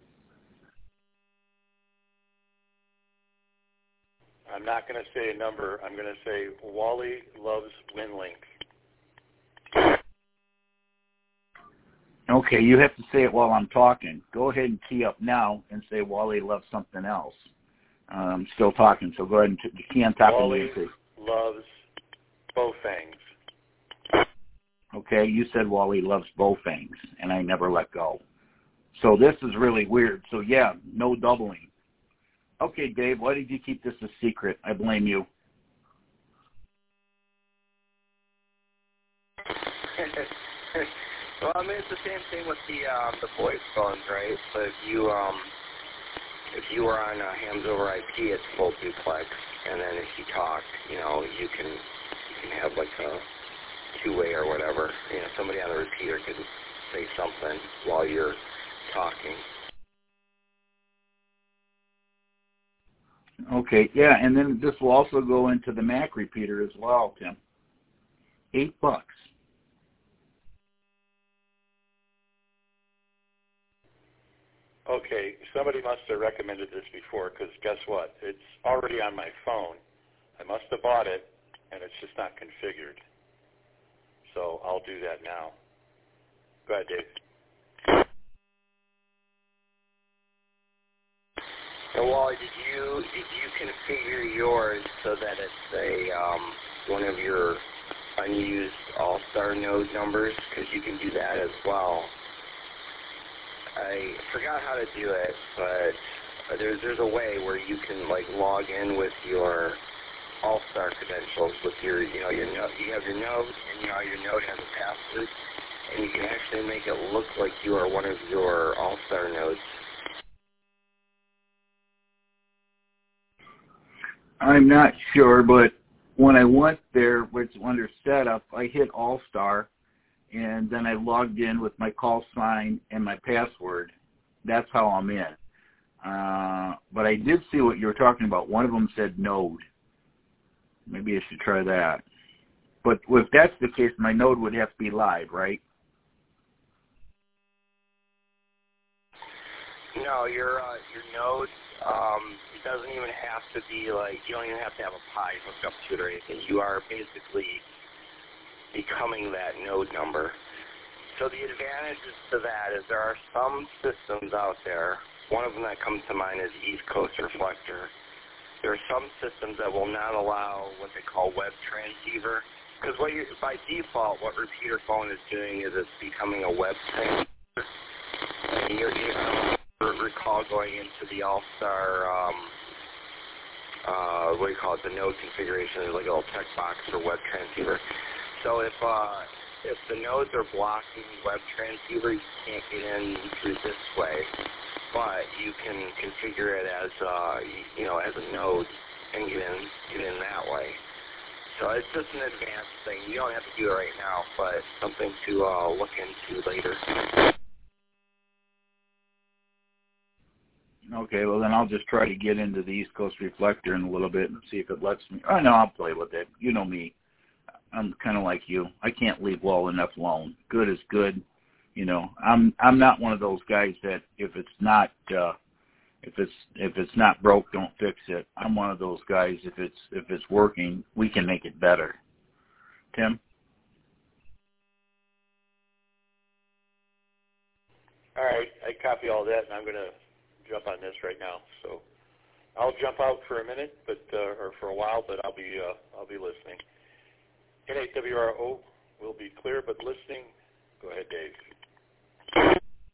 I'm not going to say a number. I'm going to say Wally loves WinLink. Okay, you have to say it while I'm talking. Go ahead and key up now and say Wally loves something else. Uh, I'm still talking, so go ahead and t- key on top Wally of me and say. loves Bowfangs. Okay, you said Wally loves Bowfangs, and I never let go. So this is really weird. So yeah, no doubling. Okay, Dave, why did you keep this a secret? I blame you. Well, I mean, it's the same thing with the um, the voice phones, right? So if you um, if you were on uh, hams over I P, it's full duplex, and then if you talk, you know, you can you can have like a two-way or whatever. You know, somebody on the repeater could say something while you're talking. Okay, yeah, and then this will also go into the Mac repeater as well, Tim. Eight bucks. Okay, somebody must have recommended this before, because guess what? It's already on my phone. I must have bought it, and it's just not configured. So I'll do that now. Go ahead, Dave. And Wally, did you did you configure yours so that it's a um, one of your unused All-Star node numbers? Because you can do that as well. I forgot how to do it, but there's there's a way where you can like log in with your All-Star credentials with your you know your node. You have your node, and you know your node has a password, and you can actually make it look like you are one of your All-Star nodes. I'm not sure, but when I went there, which under setup, I hit All-Star, and then I logged in with my call sign and my password. That's how I'm in. Uh, but I did see what you were talking about. One of them said node. Maybe I should try that. But if that's the case, my node would have to be live, right? No, your uh, your node, um, it doesn't even have to be like, you don't even have to have a Pi hooked up to it or anything. You are basically becoming that node number. So the advantages to that is there are some systems out there. One of them that comes to mind is East Coast Reflector. There are some systems that will not allow what they call web transceiver, because what you, by default, what repeater phone is doing is it's becoming a web transceiver. And you're, you know, recall going into the All-Star, um, uh, what do you call it, the node configuration. There's like a little check box for web transceiver. So if uh, if the nodes are blocking web transceiver, you can't get in through this way, but you can configure it as uh, you know as a node and get in get in that way. So it's just an advanced thing. You don't have to do it right now, but something to uh, look into later. Okay, well then I'll just try to get into the East Coast Reflector in a little bit and see if it lets me. Oh no, I'll play with it. You know me. I'm kind of like you. I can't leave well enough alone. Good is good. You know, I'm I'm not one of those guys that if it's not uh, if it's if it's not broke, don't fix it. I'm one of those guys. If it's if it's working, we can make it better. Tim? All right, I copy all that, and I'm going to jump on this right now. So I'll jump out for a minute, but uh, or for a while, but I'll be uh, I'll be listening. N eight W R O will be clear, but listening. Go ahead, Dave.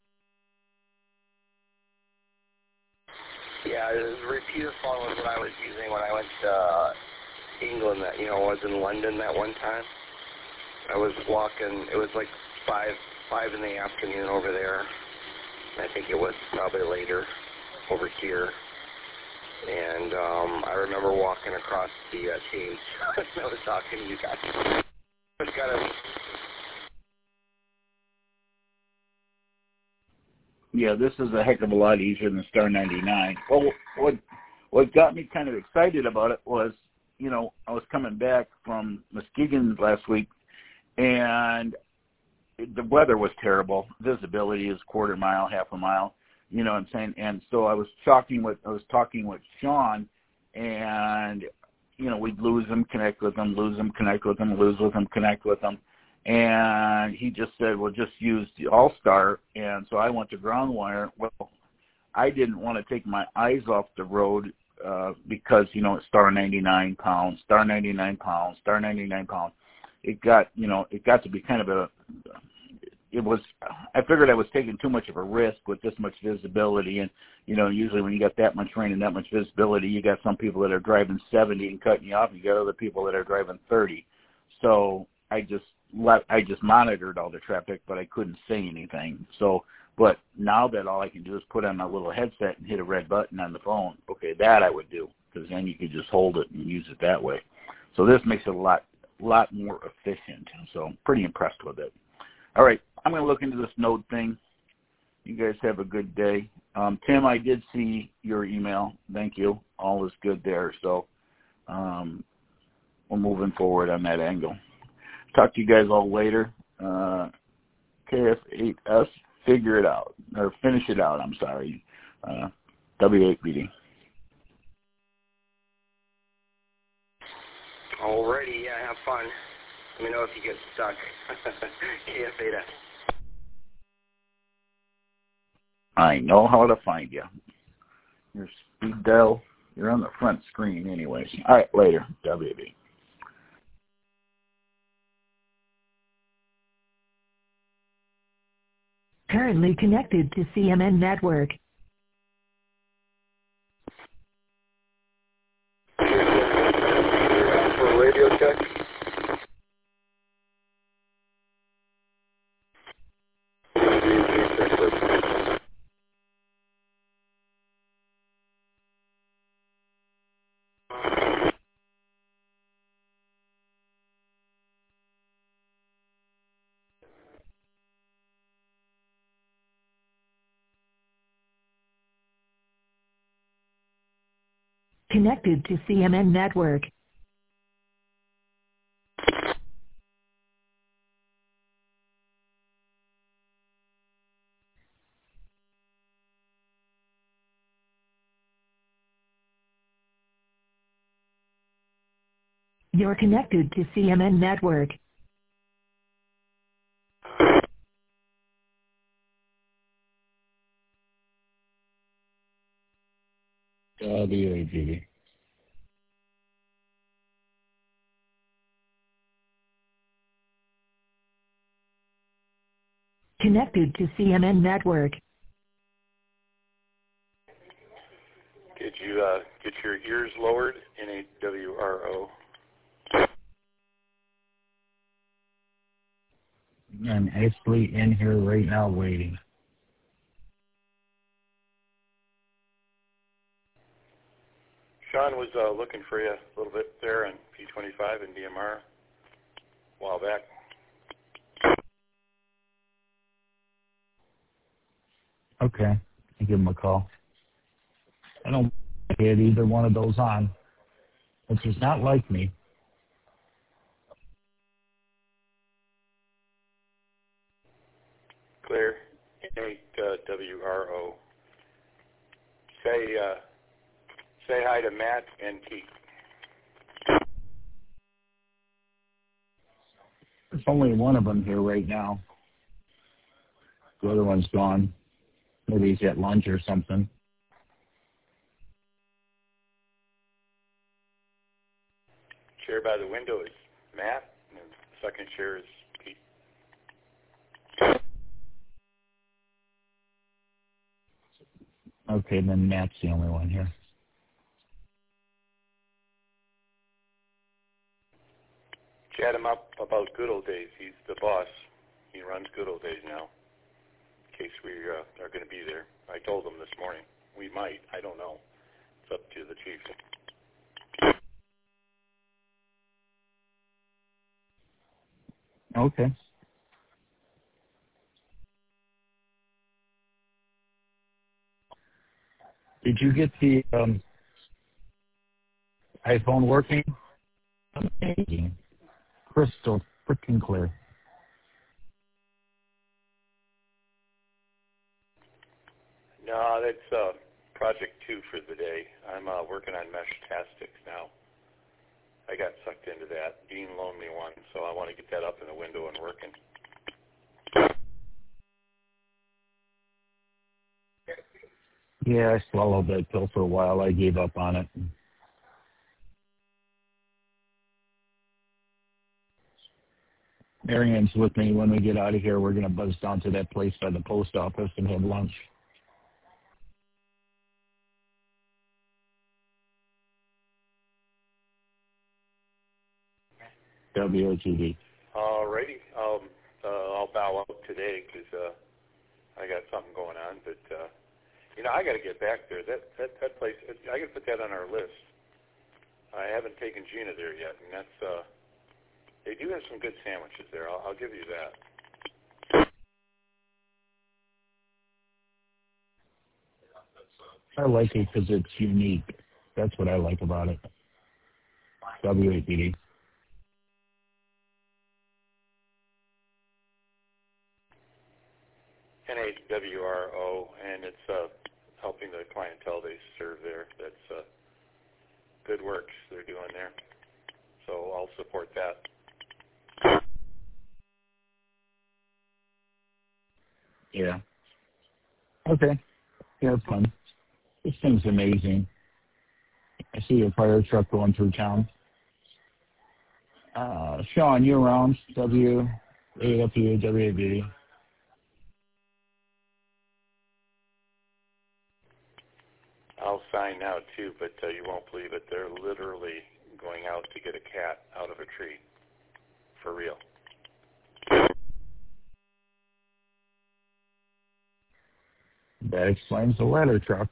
Yeah, the repeater phone was what I was using when I went to uh, England. That you know, I was in London that one time. I was walking. It was like five five in the afternoon over there. I think it was probably later over here. And um, I remember walking across the uh, Thames. I was talking to you guys. Just gotta... Yeah, this is a heck of a lot easier than Star ninety-nine. Well, what what got me kind of excited about it was, you know, I was coming back from Muskegon last week, and the weather was terrible. Visibility is quarter mile, half a mile. You know what I'm saying? And so I was talking with I was talking with Sean, and you know we'd lose them, connect with them, lose them, connect with them, lose with them, connect with them, and he just said, "Well, just use the All-Star." And so I went to ground wire. Well, I didn't want to take my eyes off the road uh, because you know it's Star ninety-nine pounds, Star ninety-nine pounds, Star ninety-nine pounds. It got you know it got to be kind of a It was. I figured I was taking too much of a risk with this much visibility, and you know, usually when you got that much rain and that much visibility, you got some people that are driving seventy and cutting you off. You got other people that are driving thirty. So I just let. I just monitored all the traffic, but I couldn't say anything. So, but now that all I can do is put on my little headset and hit a red button on the phone, okay, that I would do, because then you could just hold it and use it that way. So this makes it a lot, lot more efficient. So I'm pretty impressed with it. All right, I'm going to look into this node thing. You guys have a good day. Um, Tim, I did see your email. Thank you. All is good there. So um, we're moving forward on that angle. Talk to you guys all later. Uh, K F eight S, figure it out. Or finish it out, I'm sorry. uh, W eight B D. Alrighty, yeah, have fun. Let me know if you get stuck. K F Beta. I know how to find you. Your speed dial, you're on the front screen anyways. All right, later, W B. Currently connected to C M N Network. For radio check. Connected to C M N Network. You're connected to C M N Network. W A G D. Connected to C M N Network. Did you uh, get your ears lowered? N A W R O. I'm actually in here right now waiting. Sean was uh, looking for you a little bit there on P twenty-five and D M R a while back. Okay, I'll give him a call. I don't get either one of those on, which is not like me. Clear. N A W R O. Say, uh, say hi to Matt and Keith. There's only one of them here right now. The other one's gone. Maybe he's at lunch or something. Chair by the window is Matt, and the second chair is Pete. Okay, then Matt's the only one here. Chat him up about good old days. He's the boss. He runs good old days now. In case we uh, are going to be there. I told him this morning. We might. I don't know. It's up to the chief. Okay. Did you get the um, iPhone working? Amazing. Crystal freaking clear. No, that's uh, project two for the day. I'm uh, working on Mesh-Tastics now. I got sucked into that. Dean loaned me one, so I want to get that up in the window and working. Yeah, I swallowed that pill for a while. I gave up on it. Marianne's with me. When we get out of here, we're going to buzz down to that place by the post office and have lunch. W O G D. All righty. Um, uh, I'll bow out today because uh, I got something going on. But, uh, you know, I got to get back there. That, that, that place, I got to put that on our list. I haven't taken Gina there yet, and that's, uh, they do have some good sandwiches there. I'll, I'll give you that. I like it because it's unique. That's what I like about it. W A P D. N A W R O, and it's uh, helping the clientele they serve there. That's uh, good work they're doing there. So I'll support that. Yeah. Okay. Yeah, it's fun. This thing's amazing. I see a fire truck going through town. Uh, Sean, you around? W A F U W A B. I'll sign now too, but uh, you won't believe it. They're literally going out to get a cat out of a tree. For real. That explains the ladder truck.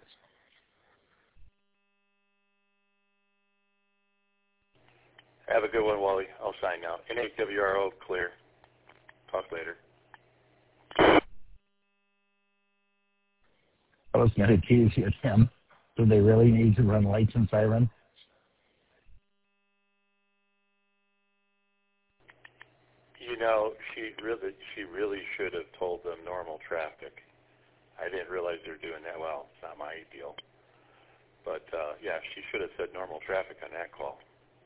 Have a good one, Wally. I'll sign now. N H W R O, clear. Talk later. I was going to tease you, Tim. Do they really need to run lights and sirens? You know, she really, she really should have told them normal traffic. I didn't realize they were doing that well. It's not my deal. But, uh, yeah, she should have said normal traffic on that call.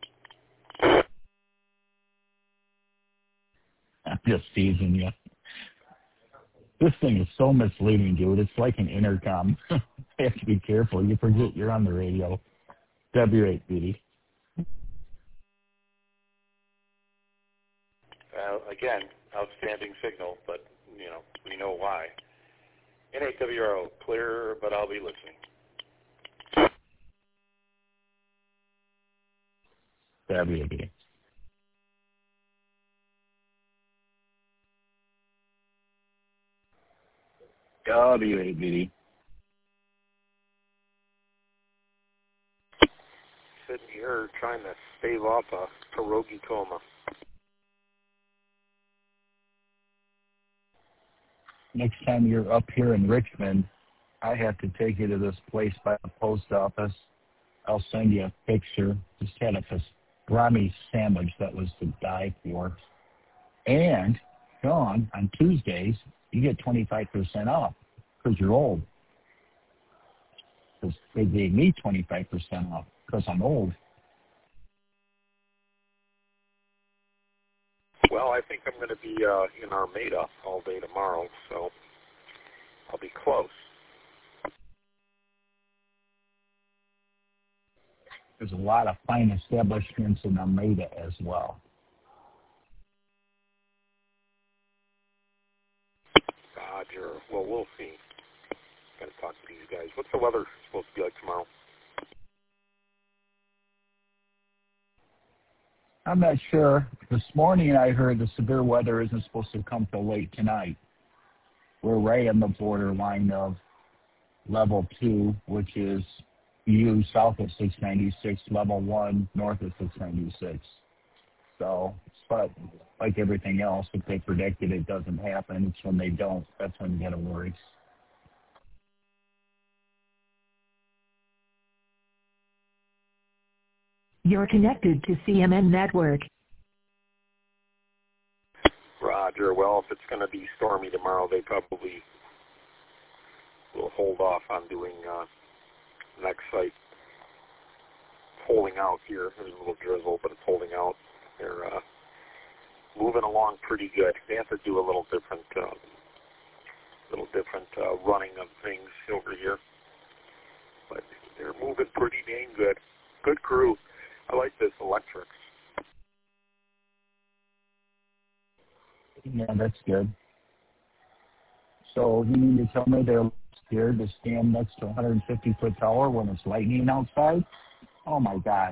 I'm just teasing you. This thing is so misleading, dude. It's like an intercom. You have to be careful. You forget you're on the radio. W eight B D. Well, again, outstanding signal, but, you know, we know why. N H W R O, clear, but I'll be listening. W eight B D. W eight B D. Sitting here trying to stave off a pierogi coma. Next time you're up here in Richmond, I have to take you to this place by the post office. I'll send you a picture. Just had a pastrami sandwich that was to die for. And, Sean, on Tuesdays, you get twenty-five percent off because you're old. Because they gave me twenty-five percent off because I'm old. Well, I think I'm going to be uh, in Armada all day tomorrow, so I'll be close. There's a lot of fine establishments in Armada as well. Roger. Well, we'll see. Got to talk to these guys. What's the weather supposed to be like tomorrow? I'm not sure. This morning I heard the severe weather isn't supposed to come till late tonight. We're right on the borderline of level two, which is U south of six ninety-six, level one north of six ninety-six. So, but like everything else, if they predicted it doesn't happen, it's when they don't. That's when you get to worry. You're connected to C M N Network. Roger. Well, if it's going to be stormy tomorrow, they probably will hold off on doing uh, next site. Holding out here. There's a little drizzle, but it's holding out. They're uh, moving along pretty good. They have to do a little different, uh, little different uh, running of things over here, but they're moving pretty dang good. Good crew. I like this electrics. Yeah, that's good. So you mean to tell me they're scared to stand next to a one hundred fifty foot tower when it's lightning outside? Oh my gosh.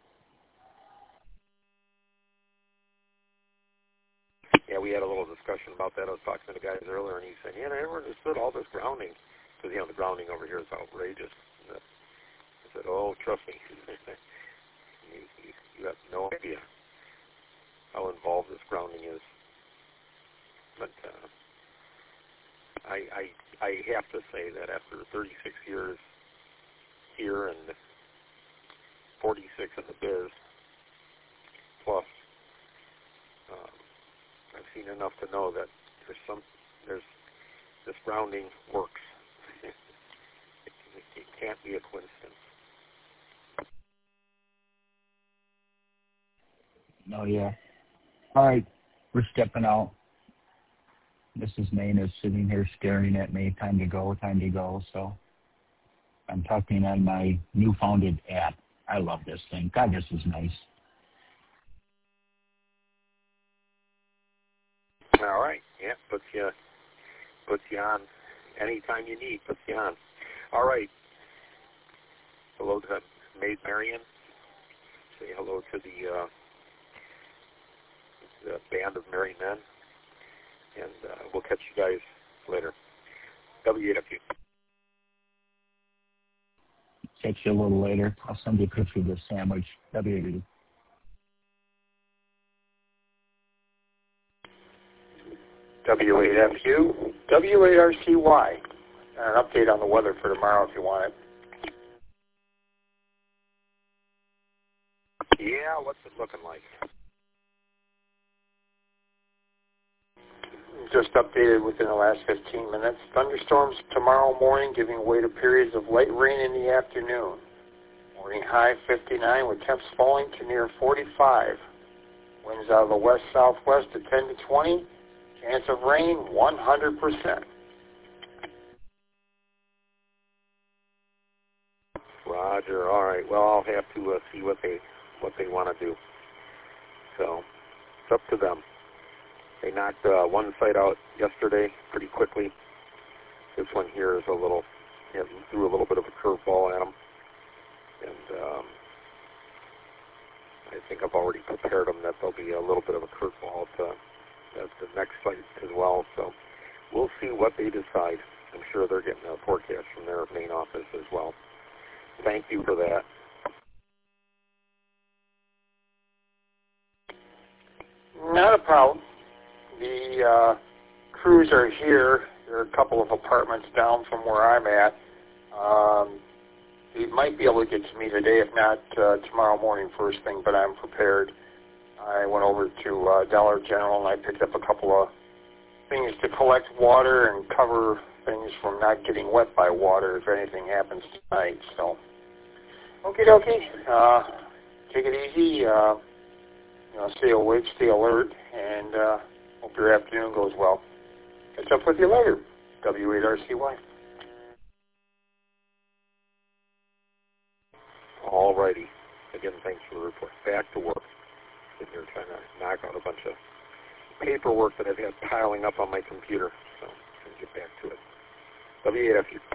Yeah, we had a little discussion about that. I was talking to the guys earlier, and he said, yeah, I never understood all this grounding. Because, you know, the grounding over here is outrageous. I said, oh, trust me. you, you, you have no idea how involved this grounding is. But uh, I, I, I have to say that after thirty-six years here and forty-six in the biz, plus, um, I've seen enough to know that there's some, there's, this grounding works. can't be a coincidence. Oh, yeah. All right, we're stepping out. Missus Maine is sitting here staring at me. Time to go, time to go. So I'm talking on my new-founded app. I love this thing. God, this is nice. All right. Yeah, puts you, puts you on anytime you need. Puts you on. All right. Hello to Maid Marian. Say hello to the, uh, the band of merry men. And uh, we'll catch you guys later. W eight F U. Catch you a little later. I'll send you a picture of this sandwich. W eight F U. W eight F U, W eight R C Y. An update on the weather for tomorrow if you want it. Yeah, what's it looking like? Just updated within the last fifteen minutes. Thunderstorms tomorrow morning, giving way to periods of light rain in the afternoon. Morning high fifty-nine with temps falling to near forty-five. Winds out of the west-southwest to ten to twenty. Chance of rain, one hundred percent. Roger. All right. Well, I'll have to uh, see what they what they want to do. So it's up to them. They knocked uh, one site out yesterday pretty quickly. This one here is a little, you know, threw a little bit of a curveball at them. And um, I think I've already prepared them that there'll be a little bit of a curveball to at the next site as well. So we'll see what they decide. I'm sure they're getting a forecast from their main office as well. Thank you for that. Not a problem. The uh, crews are here. There are a couple of apartments down from where I'm at. Um, they might be able to get to me today, if not uh, tomorrow morning first thing, but I'm prepared. I went over to uh, Dollar General and I picked up a couple of things to collect water and cover things from not getting wet by water if anything happens tonight. So, okie dokie. Uh, take it easy. Uh, you know, stay awake, stay alert, and uh, hope your afternoon goes well. Catch up with you later. W eight R C Y. All righty. Again, thanks for the report. Back to work. Sitting here trying to knock out a bunch of paperwork that I've had piling up on my computer. So I'm going to get back to it. W eight F U.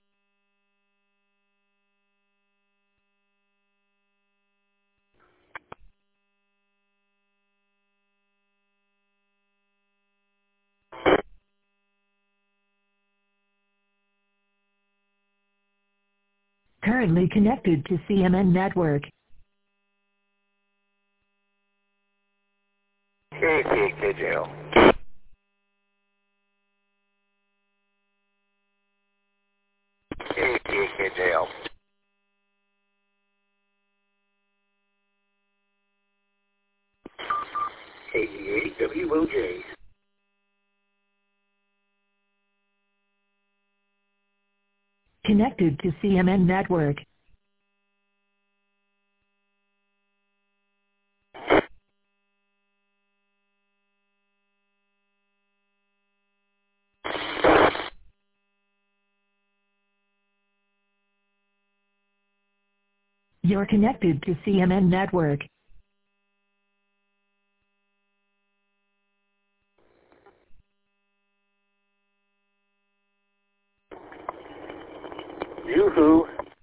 Currently connected to C M N Network. K C K J O. K C K J O. K E eight W O J. Connected to C M N Network. You're connected to C M N Network. Yoo-hoo.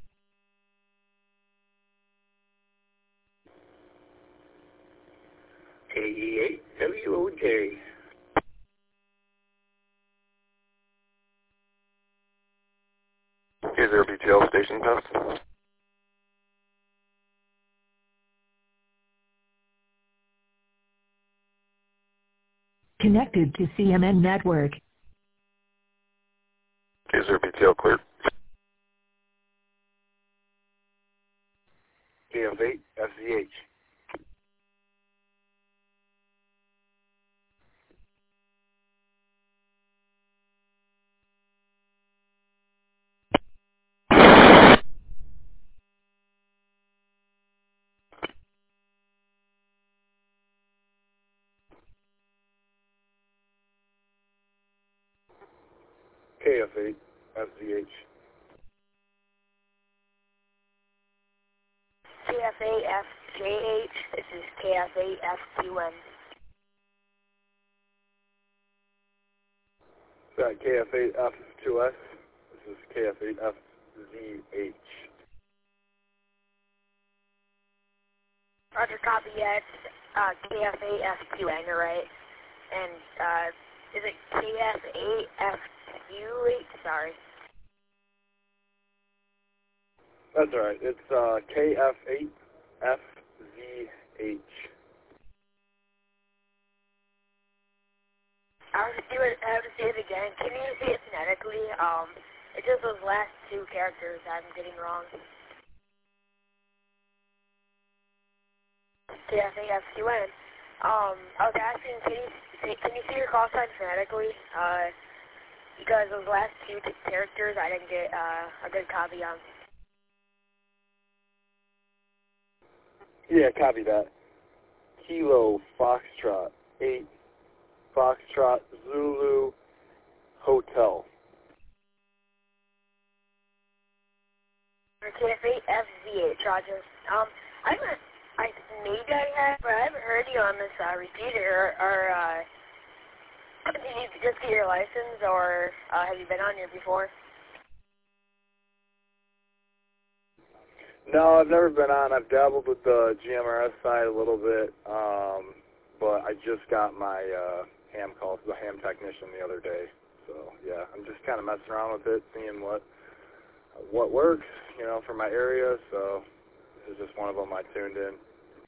K E eight W O J. Is there a B T L station test? Connected to C M N Network. Is there a B T L cleared? K F eight F Z H. K F eight F Z H. K F eight F J H. This is K F eight F Q N. Got K F eight F two S. This is K F eight F Z H. Roger, copy. Yeah, it's uh, K F eight F Q N, you're right. And uh, is it K F eight F Q H? Sorry. That's all right. It's uh, K F eight F Z H. I have to do it. I have to say it again. Can you say it phonetically? Um, it's just those last two characters I'm getting wrong. K F eight F Q N. Um, I was asking, can you say, can you say your call sign phonetically? Uh, because those last two t- characters I didn't get uh, a good copy on. Yeah, copy that. Kilo Foxtrot eight Foxtrot Zulu Hotel. K F eight F Z H, Roger. Um, I haven't, I maybe I have, but I haven't heard you on this uh, repeater. Or, or uh, did you just get your license, or uh, have you been on here before? No, I've never been on. I've dabbled with the G M R S side a little bit, um, but I just got my uh, ham call, the ham technician the other day. So yeah, I'm just kind of messing around with it, seeing what what works, you know, for my area. So this is just one of them I tuned in.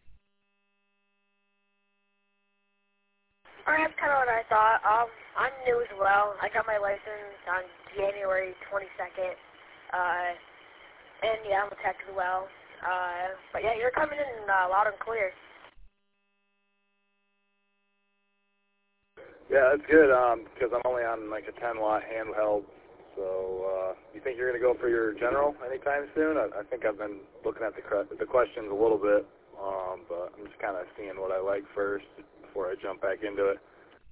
Alright, that's kind of what I thought. Um, I'm new as well. I got my license on January twenty-second. Uh, and yeah, I'm a tech as well. Uh, but yeah, you're coming in uh, loud and clear. Yeah, that's good, um, because I'm only on like a ten watt handheld. So, uh, you think you're going to go for your general anytime soon? I, I think I've been looking at the the questions a little bit, um, but I'm just kind of seeing what I like first before I jump back into it.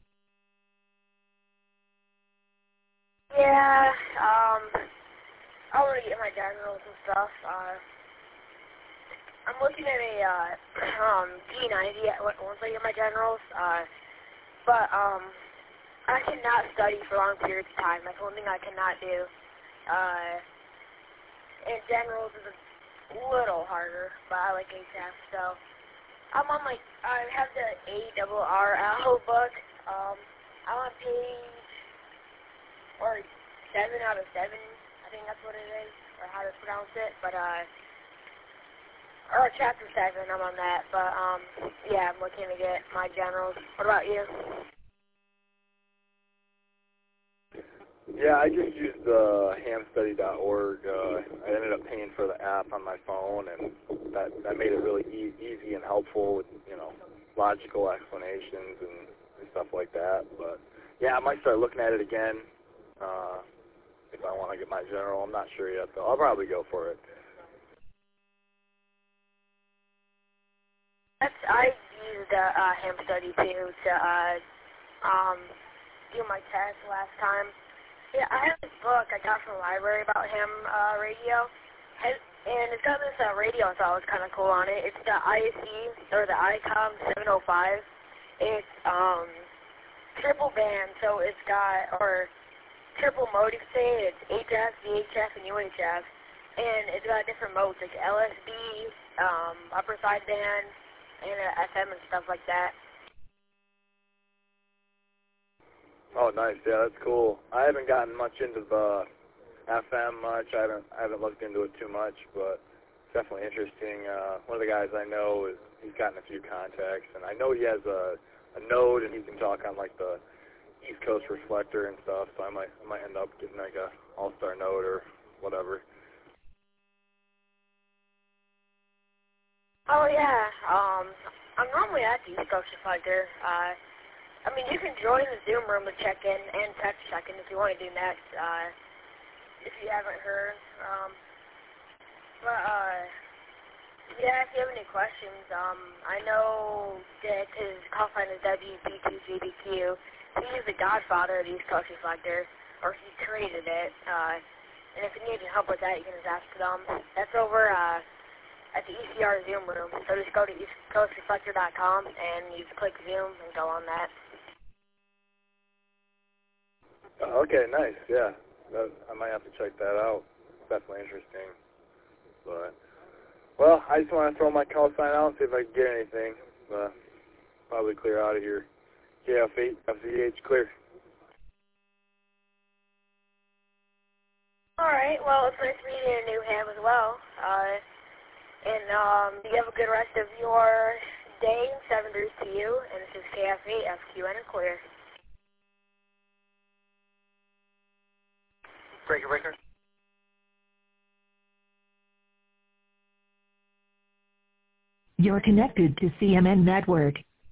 Yeah, um, I already get my generals and stuff. Uh, I'm looking at a uh, um, P ninety at once I get my generals. Uh, but um, I cannot study for long periods of time. That's one thing I cannot do. Uh, and generals is a little harder, but I like H F. So I'm on like I have the A R R L book. Um, I'm on page or seven out of seven. I think that's what it is, or how to pronounce it. But uh, or chapter seven. I'm on that. But um, yeah, I'm looking to get my generals. What about you? Yeah, I just used uh, ham study dot org. Uh, I ended up paying for the app on my phone, and that that made it really e- easy and helpful with, you know, logical explanations and, and stuff like that. But yeah, I might start looking at it again uh, if I want to get my general. I'm not sure yet, though. I'll probably go for it. That's I used uh, uh, ham study too to uh, um, do my test last time. Yeah, I have this book I got from the library about ham uh, radio, and it's got this uh, radio I thought was kind of cool on it. It's the I S E, or the I COM seven oh five. It's um, triple band, so it's got, or triple mode, you could say. It's H F, V H F, and U H F, and it's got different modes, like L S B, um, upper side band, and uh, F M and stuff like that. Oh, nice. Yeah, that's cool. I haven't gotten much into the F M much. I haven't I haven't looked into it too much, but it's definitely interesting. Uh, one of the guys I know is he's gotten a few contacts, and I know he has a a node, and he can talk on like the East Coast reflector and stuff. So I might I might end up getting like a all-star node or whatever. Oh yeah. Um, I'm normally at the East Coast reflector. Uh. I mean, you can join the Zoom room to check in and text check in if you want to do that, uh, if you haven't heard. Um, but, uh, yeah, if you have any questions, um, I know that his call sign is W B two J B Q. He's the godfather of the East Coast Reflector. or he created it. Uh, and if you need help with that, you can just ask them. That's over uh, at the E C R Zoom room. So just go to east coast reflector dot com and you just click Zoom and go on that. Oh, okay, nice. Yeah, that, I might have to check that out. Definitely interesting. But well, I just want to throw my call sign out and see if I can get anything. But probably clear out of here. K F eight F Z H clear. All right. Well, it's nice meeting a new ham as well. Uh, and um, you have a good rest of your day. Seven degrees to you. And this is K F eight F Q N and clear. Breaker, breaker. You're connected to C M N Network.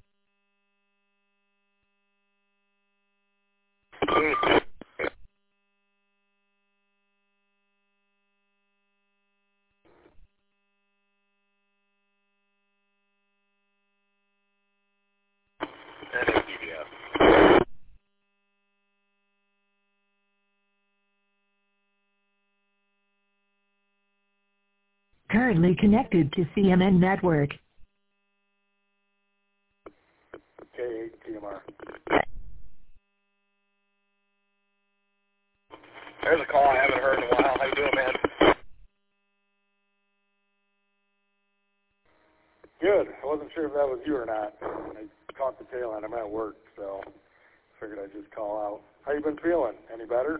Currently connected to C M N Network. K eight T M R. There's a call I haven't heard in a while. How you doing, man? Good. I wasn't sure if that was you or not. I caught the tail end. I'm at work, so figured I'd just call out. How you been feeling? Any better?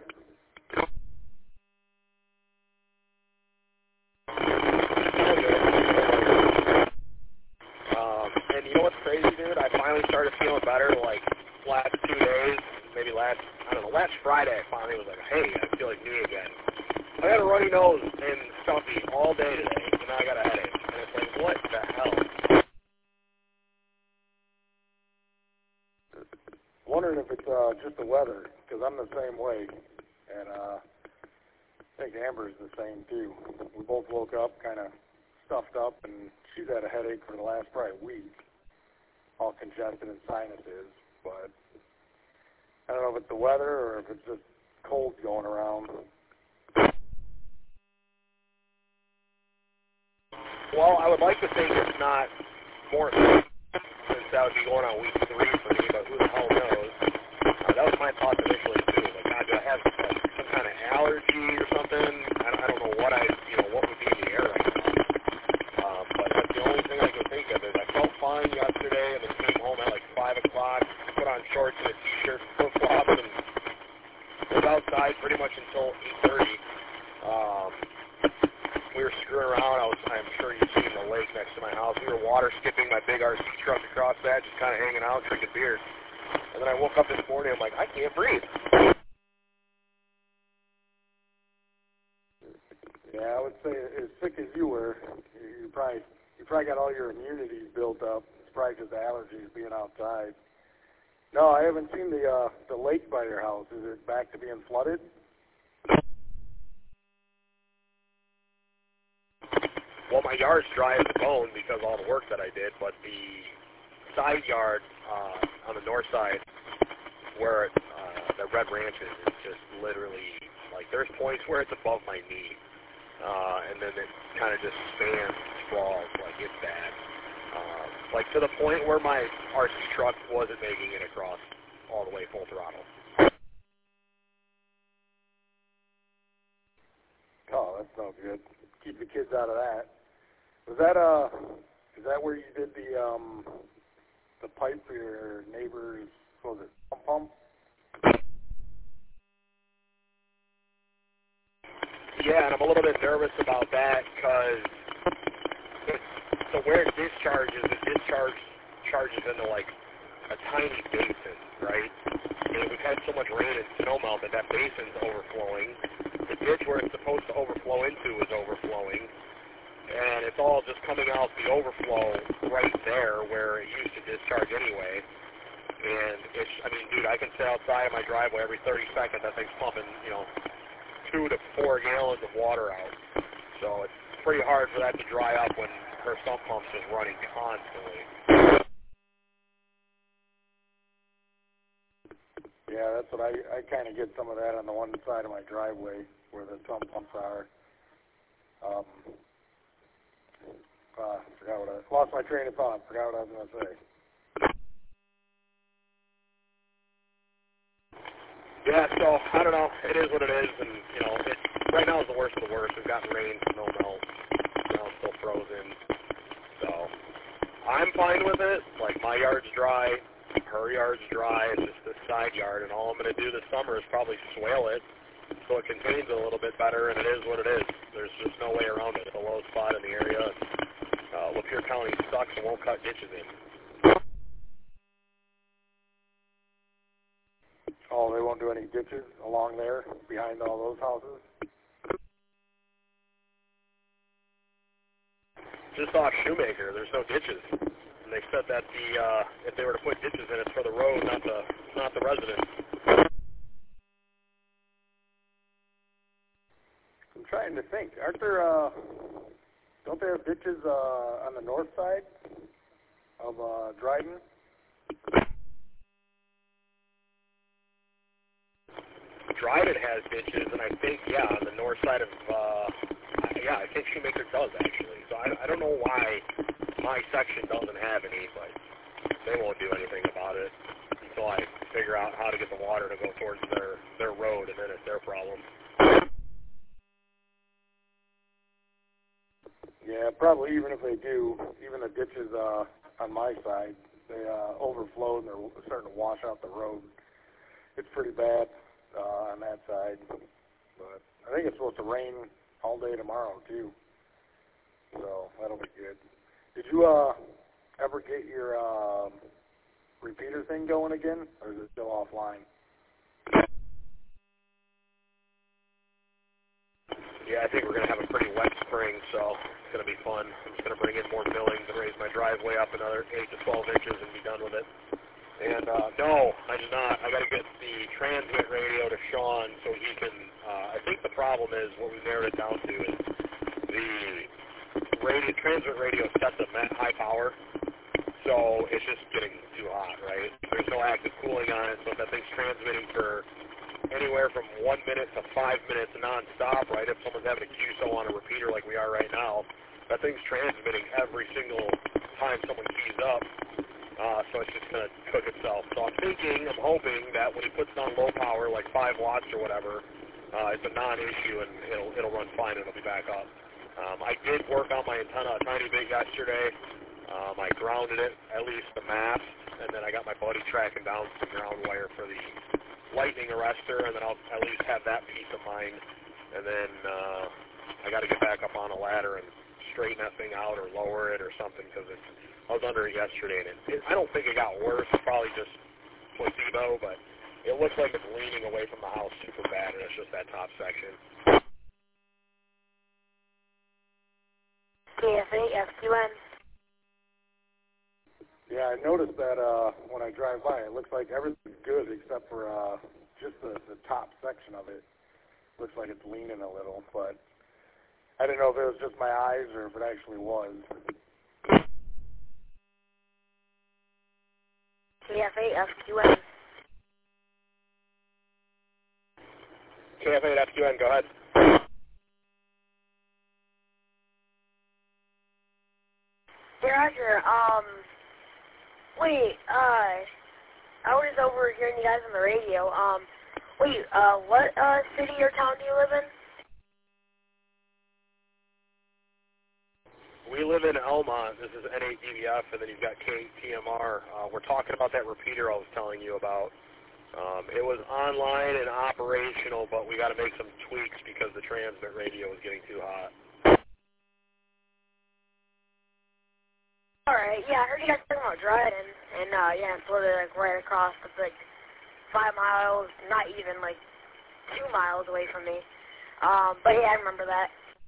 Um, and you know what's crazy, dude? I finally started feeling better, like, last two days, maybe last, I don't know, last Friday I finally was like, hey, I feel like me again. I got a runny nose and stuffy all day today, and now I got a headache. And it's like, what the hell? Wondering if it's uh, just the weather, because I'm the same way. And uh, I think Amber's the same, too. We both woke up kind of stuffed up, and she's had a headache for the last probably week, all congested and sinuses. But I don't know if it's the weather or if it's just cold going around. Well, I would like to think it's not more since that would be going on week three for me, but who the hell knows? Uh, that was my thought initially, too. Like, God, do I have like, some kind of allergy or something? I don't, I don't know what I, you know, what would be in the air right now. Um, but that's the only thing I can think of is I felt fine yesterday and then came home at like five o'clock, put on shorts and a t-shirt and flip-flops and was outside pretty much until eight thirty. Um, we were screwing around. I was, I'm sure you've seen the lake next to my house. We were water skipping my big R C truck across that, just kind of hanging out, drinking beer. And then I woke up this morning, I'm like, I can't breathe. Yeah, I would say as sick as you were, you probably you probably got all your immunity built up. It's probably just allergies being outside. No, I haven't seen the uh, the lake by your house. Is it back to being flooded? Well, my yard's dry as a bone because of all the work that I did, but the side yard uh, on the north side where uh, the Red Ranch is, is just literally, like, there's points where it's above my knee, uh, and then it kind of just spans, sprawls, like, it's bad. Uh, like, to the point where my R C truck wasn't making it across all the way full throttle. Oh, that's no good. Keep the kids out of that. Was that uh, is that where you did the um, the pipe for your neighbor's, what was it, pump pump? Yeah, and I'm a little bit nervous about that because so where it discharges, it discharge charges into like a tiny basin, right? And we've had so much rain and snow melt that that basin's overflowing. The ditch where it's supposed to overflow into is overflowing. And it's all just coming out the overflow right there where it used to discharge anyway. And it's, I mean, dude, I can sit outside of my driveway every thirty seconds. That thing's pumping, you know, two to four gallons of water out. So it's pretty hard for that to dry up when her sump pump's just running constantly. Yeah, that's what I, I kind of get some of that on the one side of my driveway where the sump pumps are. Um, uh, forgot what I, lost my train of thought, forgot what I was going to say. Yeah, so, I don't know, it is what it is, and, you know, it, right now is the worst of the worst. We've gotten rain, snow melt, now it's still frozen, so, I'm fine with it. Like, my yard's dry, her yard's dry, it's just this side yard, and all I'm going to do this summer is probably swale it so it contains it a little bit better, and it is what it is. There's just no way around it. It's a low spot in the area. Uh, Lapeer County sucks and won't cut ditches in. Oh, they won't do any ditches along there behind all those houses? Just off Shoemaker, there's no ditches. And they said that the uh, if they were to put ditches in, it's for the road, not the not the residents. I'm trying to think. Aren't there, uh, don't they have ditches uh, on the north side of uh, Dryden? Dryden has ditches, and I think, yeah, on the north side of, uh, yeah, I think Shoemaker does, actually. So I, I don't know why my section doesn't have any, but they won't do anything about it until I figure out how to get the water to go towards their, their road, and then it's their problem. Yeah, probably even if they do, even the ditches uh, on my side, they uh, overflowed and they're starting to wash out the road. It's pretty bad uh, on that side. But I think it's supposed to rain all day tomorrow, too. So that'll be good. Did you uh, ever get your uh, repeater thing going again, or is it still offline? Yeah, I think we're going to have a pretty wet spring, so it's going to be fun. I'm just going to bring in more millings and raise my driveway up another eight to twelve inches and be done with it. And, uh, no, I did not. I got to get the transmit radio to Sean so he can, uh, I think the problem is, what we narrowed it down to is the radio, transmit radio sets at high power, so it's just getting too hot, right? There's no active cooling on it, so if that thing's transmitting for anywhere from one minute to five minutes non-stop, right? If someone's having a Q S O on a repeater like we are right now, that thing's transmitting every single time someone keys up, uh, so it's just going to cook itself. So I'm thinking, I'm hoping that when he puts it on low power, like five watts or whatever, uh, it's a non-issue and it'll, it'll run fine and it'll be back up. Um, I did work on my antenna a tiny bit yesterday. Um, I grounded it, at least the mast, and then I got my buddy tracking down some ground wire for the lightning arrestor, and then I'll at least have that peace of mind. And then uh, I got to get back up on a ladder and straighten that thing out or lower it or something, because it's I was under it yesterday, and it, it, I don't think it got worse. It's probably just placebo, but it looks like it's leaning away from the house super bad, and it's just that top section. K F A F Q N. Yeah, I noticed that uh, when I drive by, it looks like everything's good except for uh, just the, the top section of it. Looks like it's leaning a little, but I didn't know if it was just my eyes or if it actually was. K F A F Q N. K F A F Q N, go ahead. Hey, Roger, um, wait, uh, I was over hearing you guys on the radio. Um, wait, uh, what, uh, city or town do you live in? We live in Elmont. This is N eight D V F, and then you've got K T M R. Uh, we're talking about that repeater I was telling you about. Um, it was online and operational, but we got to make some tweaks because the transmit radio was getting too hot. Alright, yeah, I heard you guys talking about Dryden, and, uh, yeah, it's literally, like, right across, it's, like, five miles, not even, like, two miles away from me. Um, but, yeah, I remember that.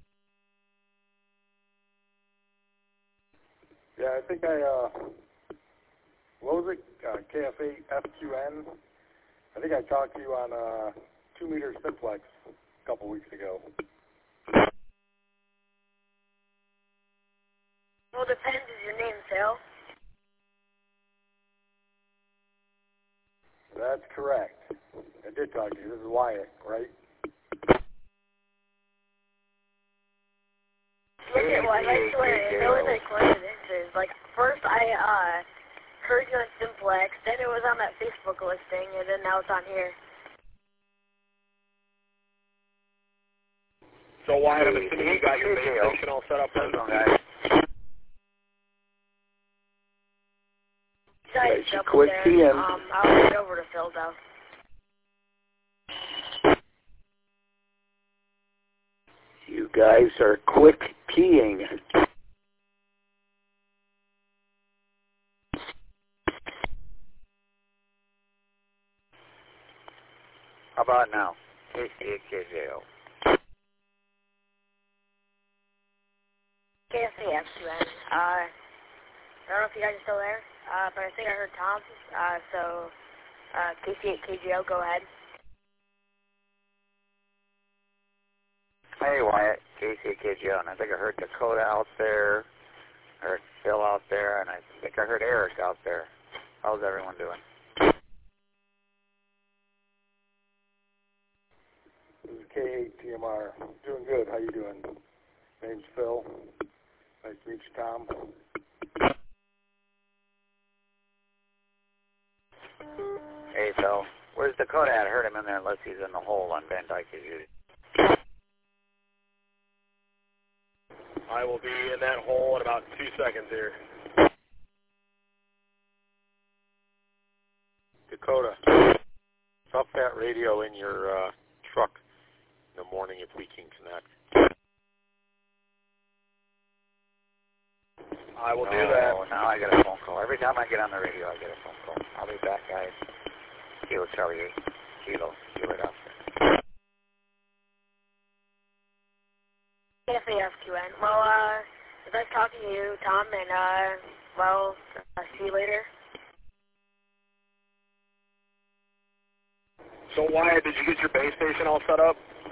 Yeah, I think I, uh, what was it, uh, K F A F Q N? I think I talked to you on, uh, two meter simplex a couple weeks ago. Well, depends. Is your name Sal? That's correct. Good talking to you. This is Wyatt, right? Look at what I swear, there was like coincidences. Like first I uh heard you on Simplex, then it was on that Facebook listing, and then now it's on here. So Wyatt, I'm assuming you got your base station all set up then? Guys, you up quit there. peeing. Um, I'll head over to Phil though. You guys are quick peeing. How about now? K C A K J O. K S A F two N. Uh, I don't know if you guys are still there, uh, but I think I heard Tom. Uh, so, uh, K C eight K J O, go ahead. Hey, Wyatt, K C A K J O, and I think I heard Dakota out there, I heard Phil out there, and I think I heard Eric out there. How's everyone doing? This is K eight T M R. Doing good. How you doing? Name's Phil. Nice to meet you, Tom. Hey, Phil, where's Dakota at? I heard him in there unless he's in the hole on Van Dyke as usual. I will be in that hole in about two seconds here. Dakota, stop that radio in your uh, truck in the morning if we can connect. I will do oh, that. Now I get a phone call. Every time I get on the radio, I get a phone call. I'll be back, guys. Kilo Charlie eight. Kilo. Give it up. K S A F two N. Well, uh, it's nice talking to you, Tom, and, uh, well, uh, see you later. So Wyatt, did you get your base station all set up?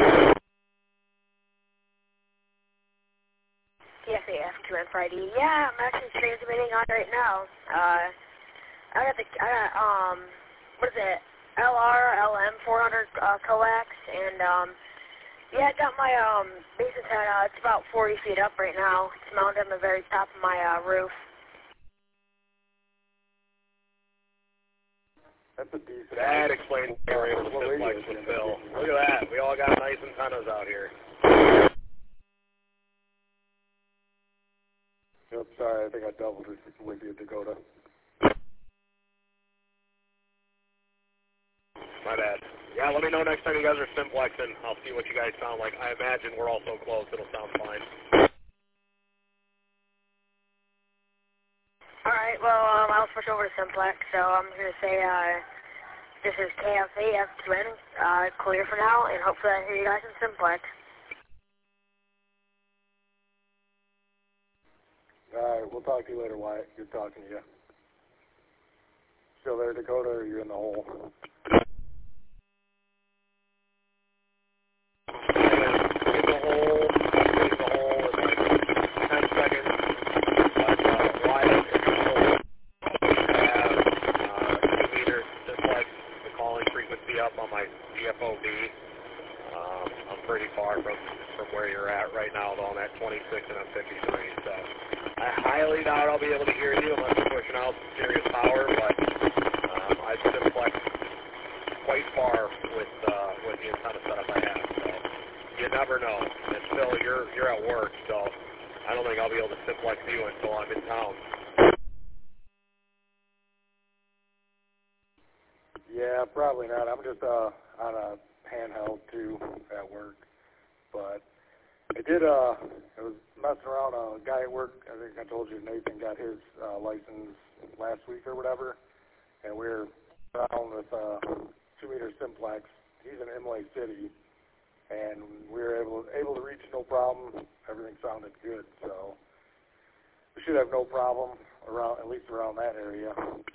K S A F two N Friday. Yeah, I'm actually transmitting on right now. Uh, I got the, I got, um, what is it, L R L M four hundred uh, coax, and, um, yeah, I got my, um, base antenna. It's about forty feet up right now. It's mounted on the very top of my, uh, roof. That's a decent. That explains the area with Simplex with Phil. Look at that. We all got nice antennas out here. Yep, sorry, I think I doubled it with you, Dakota. My bad. Yeah, let me know next time you guys are simplexing. I'll see what you guys sound like. I imagine we're all so close, it'll sound fine. Alright, well, um, I'll switch over to Simplex, so I'm going to say, uh, this is K S A F two N, uh, clear for now, and hopefully I hear you guys in Simplex. Alright, we'll talk to you later, Wyatt. Good talking to you. Still there, Dakota, or you're in the hole? In the hole, in the hole in like ten seconds. But uh, Wyatt, if you're still have uh, two meter Simplex, the calling frequency up on my D F O B. Um, I'm pretty far from, from where you're at right now, though. I'm at twenty-six and I'm fifty-three, so I highly doubt I'll be able to hear you unless you're pushing out some serious power, but um, I've Simplex quite far with uh, with the antenna setup I have, so you never know. And Phil, you're you're at work, so I don't think I'll be able to Simplex you until I'm in town. Yeah, probably not. I'm just uh, on a handheld too at work, but I did. Uh, I was messing around. A guy at work, I think I told you, Nathan got his uh, license last week or whatever, and we were around with uh, two meter Simplex. He's in Imlay City, and we were able able to reach no problem. Everything sounded good, so we should have no problem around, at least around that area.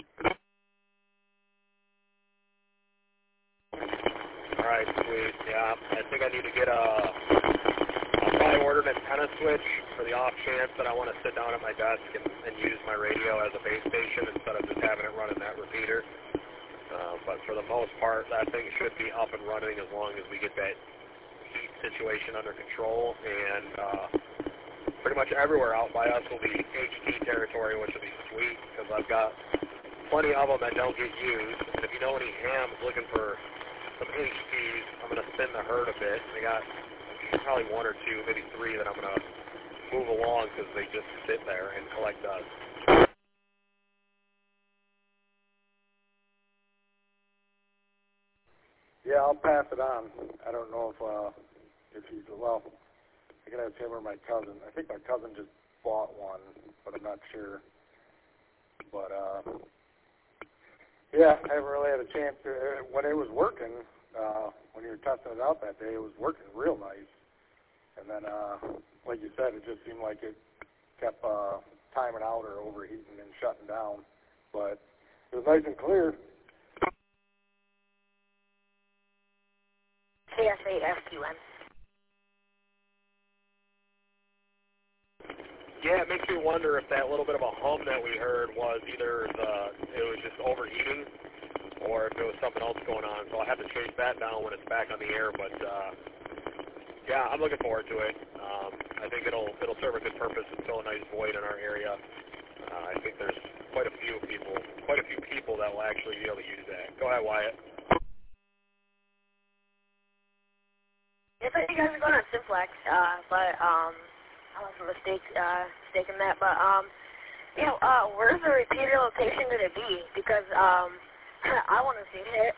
All right, sweet. Yeah, I think I need to get a. I'll probably order an antenna switch for the off chance that I want to sit down at my desk and, and use my radio as a base station instead of just having it running that repeater. Uh, but for the most part, that thing should be up and running as long as we get that heat situation under control. And uh, pretty much everywhere out by us will be H T territory, which will be sweet because I've got plenty of them that don't get used. And if you know any hams looking for some H Ts, I'm going to spin the herd a bit. I got probably one or two, maybe three that I'm going to move along because they just sit there and collect dust. Yeah, I'll pass it on. I don't know if uh, if he's, well, I can ask him or my cousin. I think my cousin just bought one, but I'm not sure. But, uh, yeah, I haven't really had a chance to, when it was working, uh, when you were testing it out that day, it was working real nice. And then, uh, like you said, it just seemed like it kept uh, timing out or overheating and shutting down. But it was nice and clear. C S A F Q N. Yeah, it makes me wonder if that little bit of a hum that we heard was either the, it was just overheating or if there was something else going on. So I'll have to chase that down when it's back on the air. But, uh, yeah, I'm looking forward to it. Um, I think it'll it'll serve a good purpose and fill a nice void in our area. Uh, I think there's quite a few people, quite a few people that will actually be able to use that. Go ahead, Wyatt. I thought you guys were going on Simplex, uh, but um, I was a mistake, uh, mistaken that. But um, you know, uh, where's the repeater location going to be? Because um, I want to see it.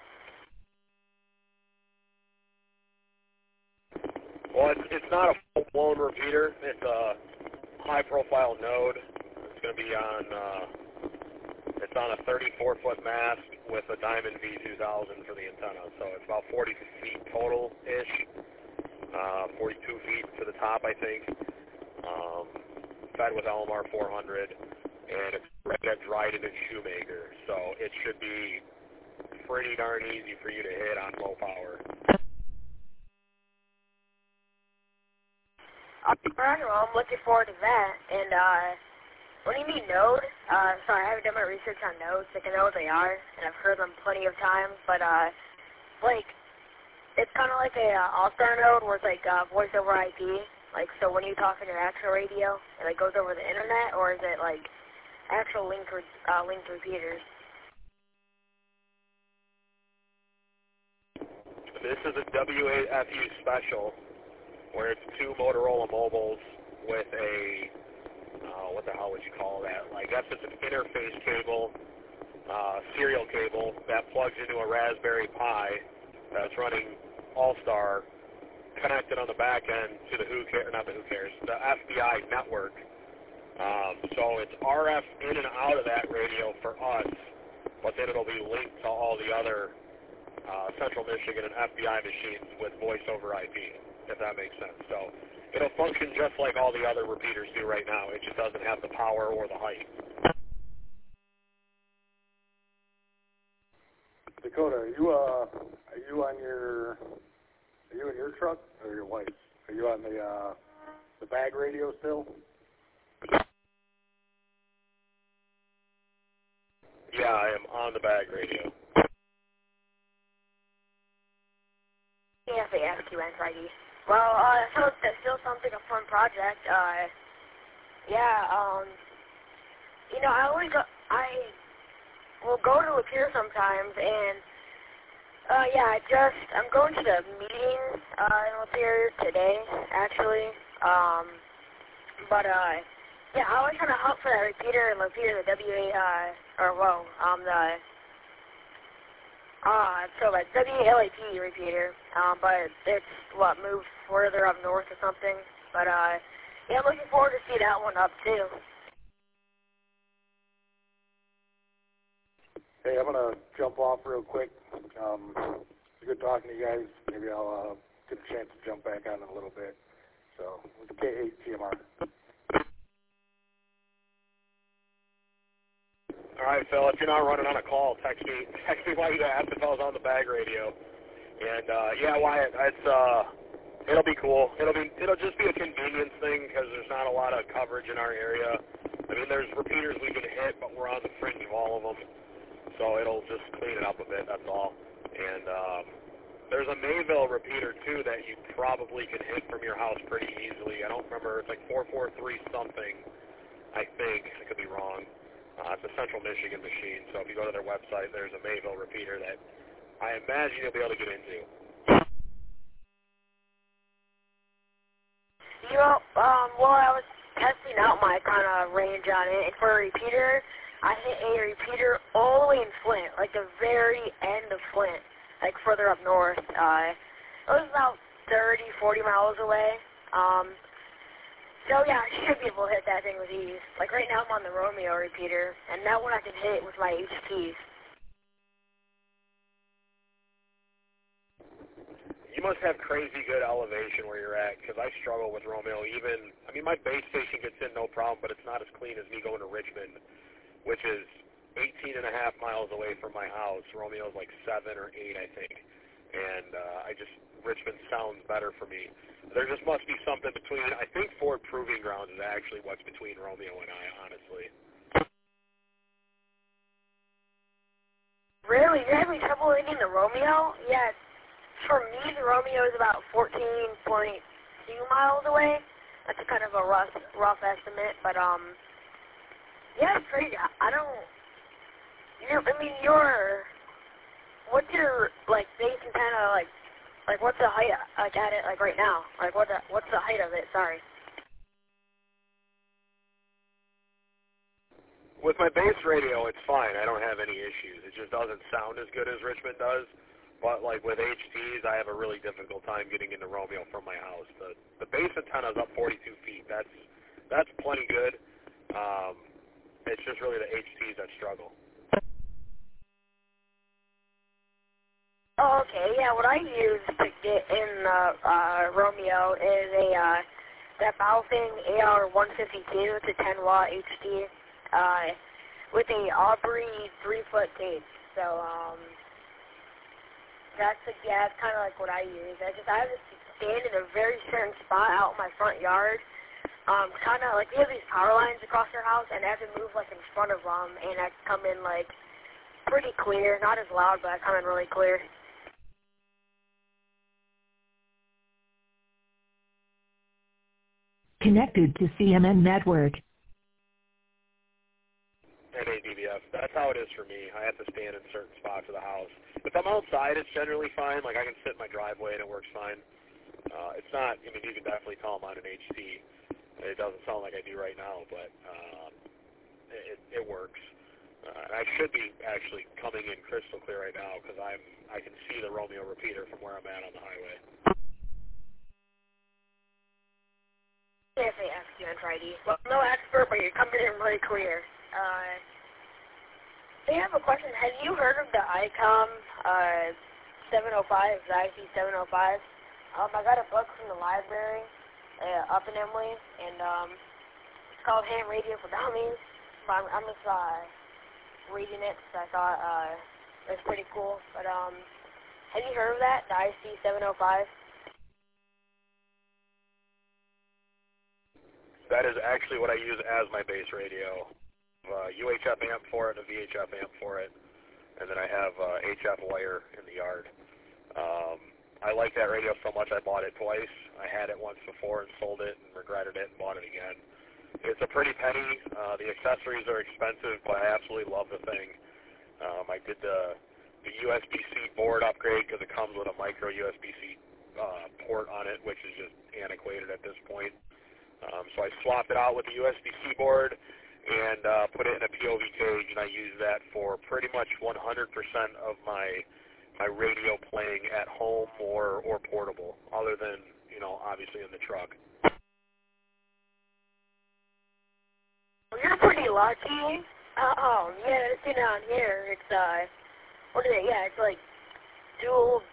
Well, it's, it's not a full-blown repeater. It's a high-profile node. It's going to be on, uh, it's on a thirty-four foot mast with a Diamond V two thousand for the antenna. So it's about forty feet total-ish, uh, forty-two feet to the top, I think, um, fed with L M R four hundred, and it's right at Dryden and Shoemaker. So it should be pretty darn easy for you to hit on low power. All right, well, I'm looking forward to that. And uh, what do you mean node? Uh, sorry, I haven't done my research on nodes. Like, I know what they are, and I've heard them plenty of times. But, uh, like, it's kind of like a uh, all-star node where it's like uh, voice over I P. Like, so when you talk on your actual radio, and it goes over the internet, or is it like actual link re uh, linked repeaters? This is a W A F U special, where it's two Motorola mobiles with a, uh, what the hell would you call that? Like, I guess it's an interface cable, uh, serial cable that plugs into a Raspberry Pi that's running All-Star, connected on the back end to the Who Cares, not the Who Cares, the F B I network. Um, so it's R F in and out of that radio for us, but then it'll be linked to all the other uh, Central Michigan and F B I machines with voice over I P, if that makes sense. So it'll function just like all the other repeaters do right now. It just doesn't have the power or the height. Dakota, are you uh, are you on your, are you in your truck or your wife's? Are you on the uh, the bag radio still? Yeah, I am on the bag radio. Yeah, they ask you answer I D. Well, uh, so that still sounds like a fun project. Uh, yeah, um, you know, I always go, I will go to Lapeer sometimes, and, uh, yeah, I just, I'm going to the meeting, uh, in Lapeer today, actually, um, but, uh, yeah, I always kind of hunt for that repeater in Lapeer, the W A, uh, or, whoa, um, the, Uh, so like W A L A P repeater, um, but it's, what, moved further up north or something. But, uh, yeah, I'm looking forward to see that one up, too. Hey, I'm going to jump off real quick. Um, it's good talking to you guys. Maybe I'll uh, get a chance to jump back on in a little bit. So, with K eight T M R. All right, Phil, if you're not running on a call, text me text me while you asked if I was on the bag radio. And, uh, yeah, Wyatt, it's, uh, it'll be cool. It'll be, it'll just be a convenience thing because there's not a lot of coverage in our area. I mean, there's repeaters we can hit, but we're on the fringe of all of them. So it'll just clean it up a bit, that's all. And um, there's a Mayville repeater, too, that you probably can hit from your house pretty easily. I don't remember. It's like four four three something, I think. I could be wrong. Uh, it's a Central Michigan machine. So if you go to their website, there's a Mayville repeater that I imagine you'll be able to get into. You know, um, well, I was testing out my kind of range on it, and for a repeater, I hit a repeater all the way in Flint, like the very end of Flint, like further up north. Uh, it was about thirty, forty miles away. Um, so yeah, I should be able to hit that thing with ease. Like right now I'm on the Romeo repeater, and that one I can hit with my H Ts. You must have crazy good elevation where you're at, because I struggle with Romeo. Even, I mean, my base station gets in no problem, but it's not as clean as me going to Richmond, which is eighteen and a half miles away from my house. Romeo's like seven or eight, I think. And uh, I just, Richmond sounds better for me. There just must be something between, I think Ford Proving Grounds is actually what's between Romeo and I, honestly. Really? You're having trouble hitting the Romeo? Yes. For me, the Romeo is about fourteen point two miles away. That's a kind of a rough, rough estimate, but, um, yeah, it's crazy. I, I don't, you're, I mean, you're, what's your, like, base antenna, like, like, what's the height, like, at it, like, right now? Like, what the, what's the height of it? Sorry. With my base radio, it's fine. I don't have any issues. It just doesn't sound as good as Richmond does. But, like, with H Ts, I have a really difficult time getting into Romeo from my house. The the base antenna is up forty-two feet. That's that's plenty good. Um, it's just really the H Ts that struggle. Oh, okay. Yeah, what I use to get in uh, uh, Romeo is a uh, that Baofeng A R one fifty-two. It's a ten watt H T uh, with a Aubrey three foot tape. So, um... That's a, yeah, that's kind of like what I use. I just I have to stand in a very certain spot out in my front yard. Um, kind of like we have these power lines across our house, and I have to move like in front of them, and I come in like pretty clear, not as loud, but I come in really clear. Connected to C M N Network. N A D B F. That's how it is for me. I have to stand in certain spots of the house. If I'm outside, it's generally fine. Like, I can sit in my driveway and it works fine. Uh, it's not, I mean, you can definitely tell I'm on an H T. It doesn't sound like I do right now, but um, it, it works. Uh, and I should be actually coming in crystal clear right now because I'm I can see the Romeo repeater from where I'm at on the highway. Yes, I asked you on Friday. Well, no expert, but you're coming in really clear. Uh, I have a question. Have you heard of the I COM uh, seven oh five, the I C seven oh five? Um, I got a book from the library uh, up in Emily, and um, it's called Ham Radio for Dummies. So I'm, I'm just uh, reading it because I thought uh, it was pretty cool. But um, have you heard of that, the I C seven oh five? That is actually what I use as my base radio. Uh, U H F amp for it, and a V H F amp for it, and then I have uh, H F wire in the yard. Um, I like that radio so much I bought it twice. I had it once before and sold it and regretted it and bought it again. It's a pretty penny. Uh, the accessories are expensive, but I absolutely love the thing. Um, I did the, the U S B C board upgrade because it comes with a micro U S B C uh, port on it, which is just antiquated at this point. Um, so I swapped it out with the U S B C board and uh, put it in a P O V cage, and I use that for pretty much one hundred percent of my my radio playing at home or, or portable, other than, you know, obviously in the truck. Well, you're pretty lucky. Uh, oh, yeah, see down here, it's, uh, what is it? Yeah, it's like dual,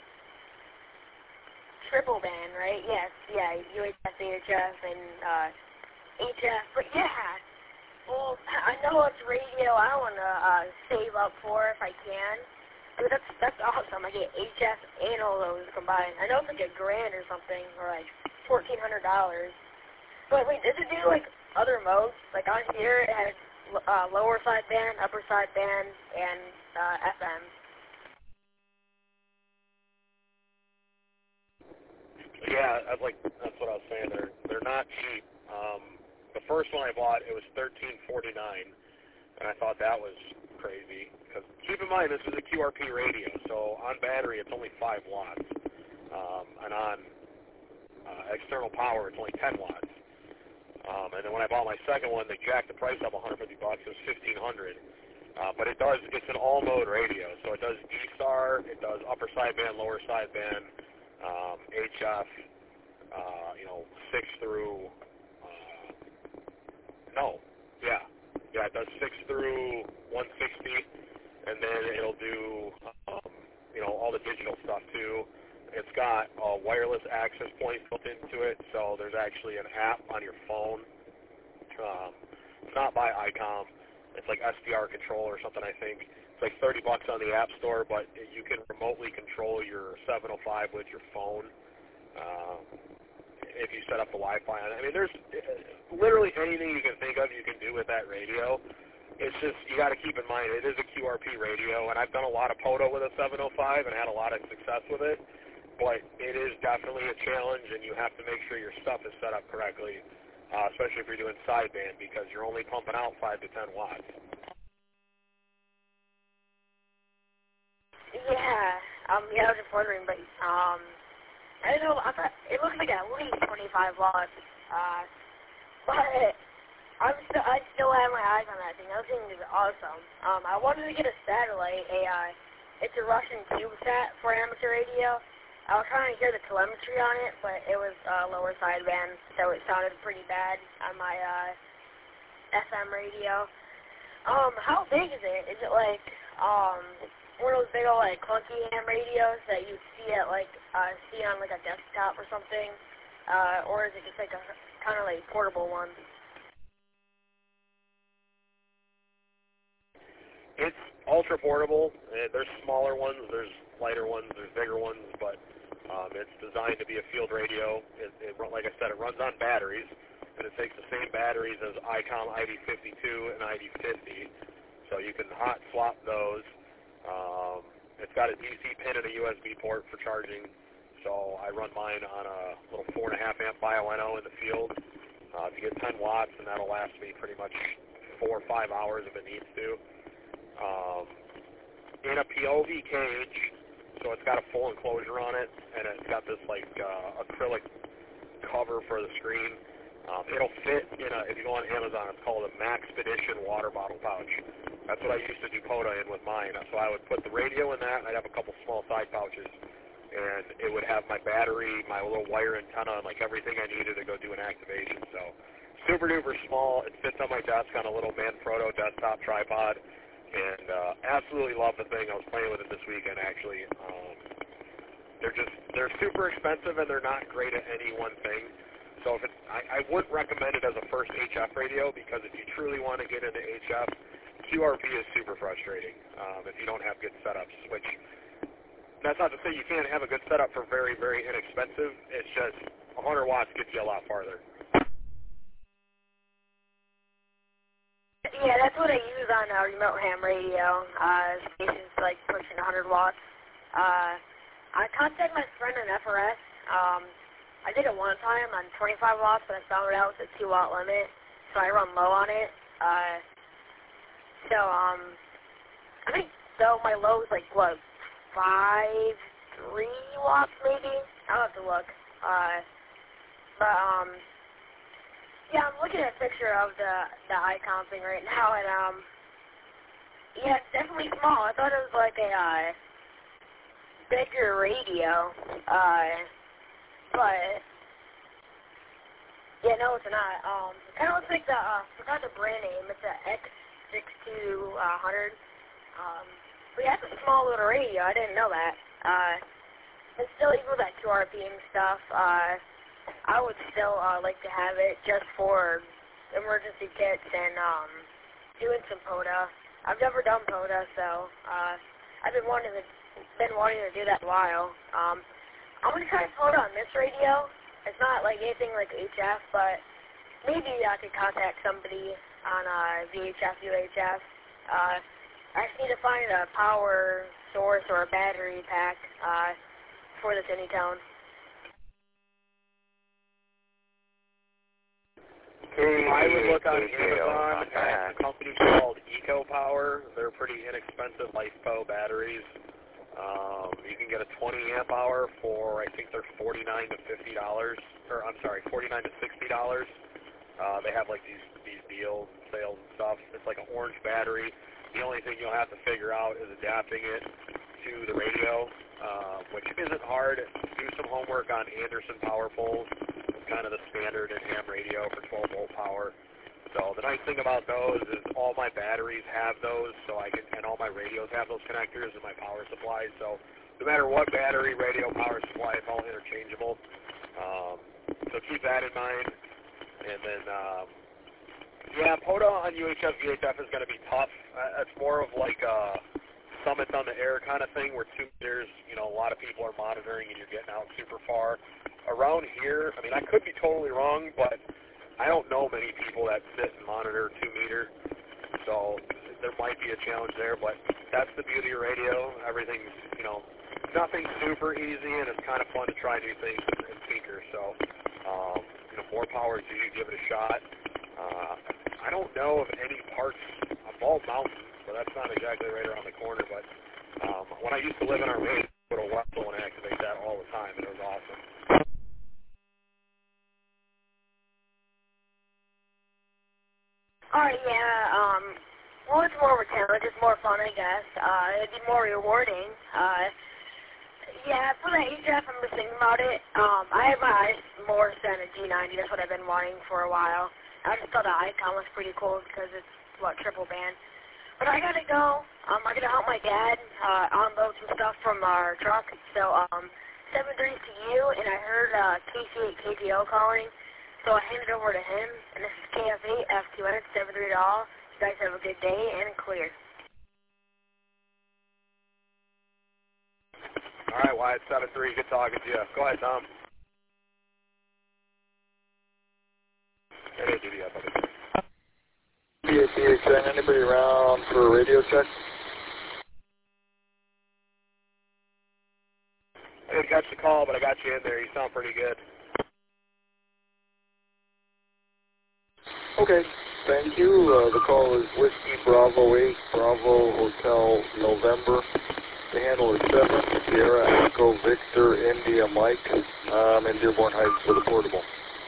triple band, right? Yes, yeah, U H F, H F, and uh, H F, but yeah. Well, I know it's radio I want to uh, save up for if I can. I mean, that's that's awesome. I get H F and all those combined. I know it's like a grand or something, or like fourteen hundred dollars. But wait, does it do like other modes? Like on here, it has uh, lower sideband, upper sideband, and uh, F M. Yeah, that's like that's what I was saying. They're they're not cheap. Um, the first one I bought, it was thirteen forty-nine, and I thought that was crazy. Because keep in mind, this is a Q R P radio, so on battery it's only five watts, um, and on uh, external power it's only ten watts. Um, and then when I bought my second one, they jacked the price up one hundred fifty bucks. It was fifteen hundred. Uh, but it does. It's an all-mode radio, so it does D-Star, it does upper sideband, lower sideband, um, H F, uh, you know, six through. Uh, no, yeah, yeah, it does six through one sixty, and then it'll do, um, you know, all the digital stuff too. It's got a wireless access point built into it, so there's actually an app on your phone. Um, it's not by ICOM. It's like S D R control or something, I think. It's like thirty bucks on the App Store, but you can remotely control your seven oh five with your phone um, if you set up the Wi-Fi on it. I mean, there's literally anything you can think of you can do with that radio. It's just, you got to keep in mind, it is a Q R P radio, and I've done a lot of P O T O with a seven oh five and had a lot of success with it. But it is definitely a challenge, and you have to make sure your stuff is set up correctly, uh, especially if you're doing sideband, because you're only pumping out five to ten watts. Yeah, um, yeah, I was just wondering, but um, I don't know. I thought it looks like at least twenty-five watts. Uh, but I'm still, I still have my eyes on that thing. That thing is awesome. Um, I wanted to get a satellite. A, uh, it's a Russian CubeSat for amateur radio. I was trying to hear the telemetry on it, but it was uh, lower sideband, so it sounded pretty bad on my uh, F M radio. Um, how big is it? Is it like um, one of those big old like clunky ham radios that you see at like uh, see on like a desktop or something, uh, or is it just like a kind of like portable one? It's ultra portable. There's smaller ones, there's lighter ones, there's bigger ones, but Um, it's designed to be a field radio. It, it, like I said, it runs on batteries, and it takes the same batteries as ICOM I D fifty-two and I D fifty, so you can hot swap those. Um, it's got a D C pin and a U S B port for charging, so I run mine on a little four and a half amp Bioenno in the field uh, to get ten watts, and that'll last me pretty much four or five hours if it needs to. Um, in a P O V cage. So it's got a full enclosure on it, and it's got this like uh, acrylic cover for the screen. Um, it'll fit in a, if you go on Amazon, it's called a Maxpedition water bottle pouch. That's what I used to do P O T A in with mine. So I would put the radio in that, and I'd have a couple small side pouches, and it would have my battery, my little wire antenna, and like everything I needed to go do an activation. So super duper small. It fits on my desk on a little Manfrotto desktop tripod. And uh, absolutely love the thing. I was playing with it this weekend, actually. Um, they're just, they're super expensive, and they're not great at any one thing. So if it's, I, I wouldn't recommend it as a first H F radio, because if you truly want to get into H F, Q R P is super frustrating um, if you don't have good setups, which that's not to say you can't have a good setup for very, very inexpensive. It's just one hundred watts gets you a lot farther. Yeah, that's what I use on a remote ham radio. Uh, station's like pushing one hundred watts. Uh, I contacted my friend in F R S. Um, I did it one time on twenty-five watts, but I found out it was a two watt limit, so I run low on it. Uh, so, um, I think, so my low is like, what, five, three watts maybe? I'll have to look. Uh, but, um, yeah, I'm looking at a picture of the the ICOM thing right now, and um, yeah, it's definitely small. I thought it was like a uh, bigger radio, uh, but yeah, no, it's not. Um, it kind of looks like the uh, I forgot the brand name. It's a X sixty-two hundred. Um, but yeah, it's a small little radio. I didn't know that. Uh, it's still even with that Q R P and stuff. Uh. I would still uh, like to have it just for emergency kits and um, doing some P O T A. I've never done P O T A, so uh, I've been wanting to been wanting to do that a while. Um, I'm gonna try P O T A on this radio. It's not like anything like H F, but maybe I could contact somebody on uh, V H F, U H F. Uh, I just need to find a power source or a battery pack uh, for this Anytone. I would look on Amazon at a company called EcoPower. They're pretty inexpensive LiFePo batteries. Um, you can get a twenty amp hour for, I think they're forty-nine to fifty dollars, or I'm sorry, forty-nine to sixty dollars. Uh, they have like these these deals and sales and stuff. It's like an orange battery. The only thing you'll have to figure out is adapting it to the radio, uh, which isn't hard. Do some homework on Anderson power poles. It's kind of the standard in ham radio for twelve volt power. So the nice thing about those is all my batteries have those, so I can, and all my radios have those connectors in my power supply. So no matter what battery, radio, power supply, it's all interchangeable. Um, so keep that in mind. And then, um, yeah, POTA on U H F, V H F is going to be tough. Uh, it's more of like a summits on the air kind of thing where two meters, you know, a lot of people are monitoring and you're getting out super far. Around here, I mean, I could be totally wrong, but I don't know many people that sit and monitor two meter, so there might be a challenge there, but that's the beauty of radio. Everything's, you know, nothing super easy, and it's kind of fun to try new things in speakers, so, um, you know, more power to you, give it a shot. Uh, I don't know of any parts of Bald Mountain, so that's not exactly right around the corner, but um, when I used to live in our range, I would go to Wetzel and activate that all the time, and it was awesome. Alright, yeah, um, well, it's more of a challenge. It's more fun, I guess. Uh, it'd be more rewarding. Uh, yeah, for the H F, I'm just thinking about it. Um, I have my eyes more set on a G ninety. That's what I've been wanting for a while. I just thought the Icon was pretty cool because it's, what, triple band. But I gotta go. Um, I gotta help my dad, uh, unload some stuff from our truck. So, um, seven three to you, and I heard, uh, K C eight K T O calling. So I handed it over to him, and this is K F eight F Q N seven three all. You guys have a good day and clear. All right, Wyatt, seven three, good talking to you. Go ahead, Tom. Hey, D D F, P A P H N, anybody around for a radio check? I didn't catch the call, but I got you in there. You sound pretty good. Okay, thank you. Uh, the call is Whiskey Bravo eight, Bravo Hotel November. The handle is seven, Sierra Echo Victor India Mike. I'm in Dearborn Heights with a portable.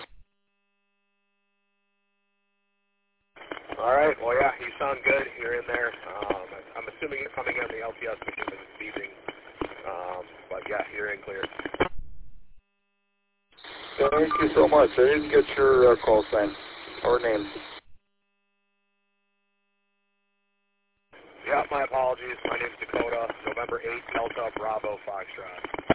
All right, well, yeah, you sound good. You're in there. Um, I'm assuming you're coming on the L T S machine because it's beeping. Um, but, yeah, you're in clear. Thank you so much. I didn't get your uh, call sign or name. Yeah, my apologies. My name's Dakota, November eighth, Delta Bravo Foxtrot.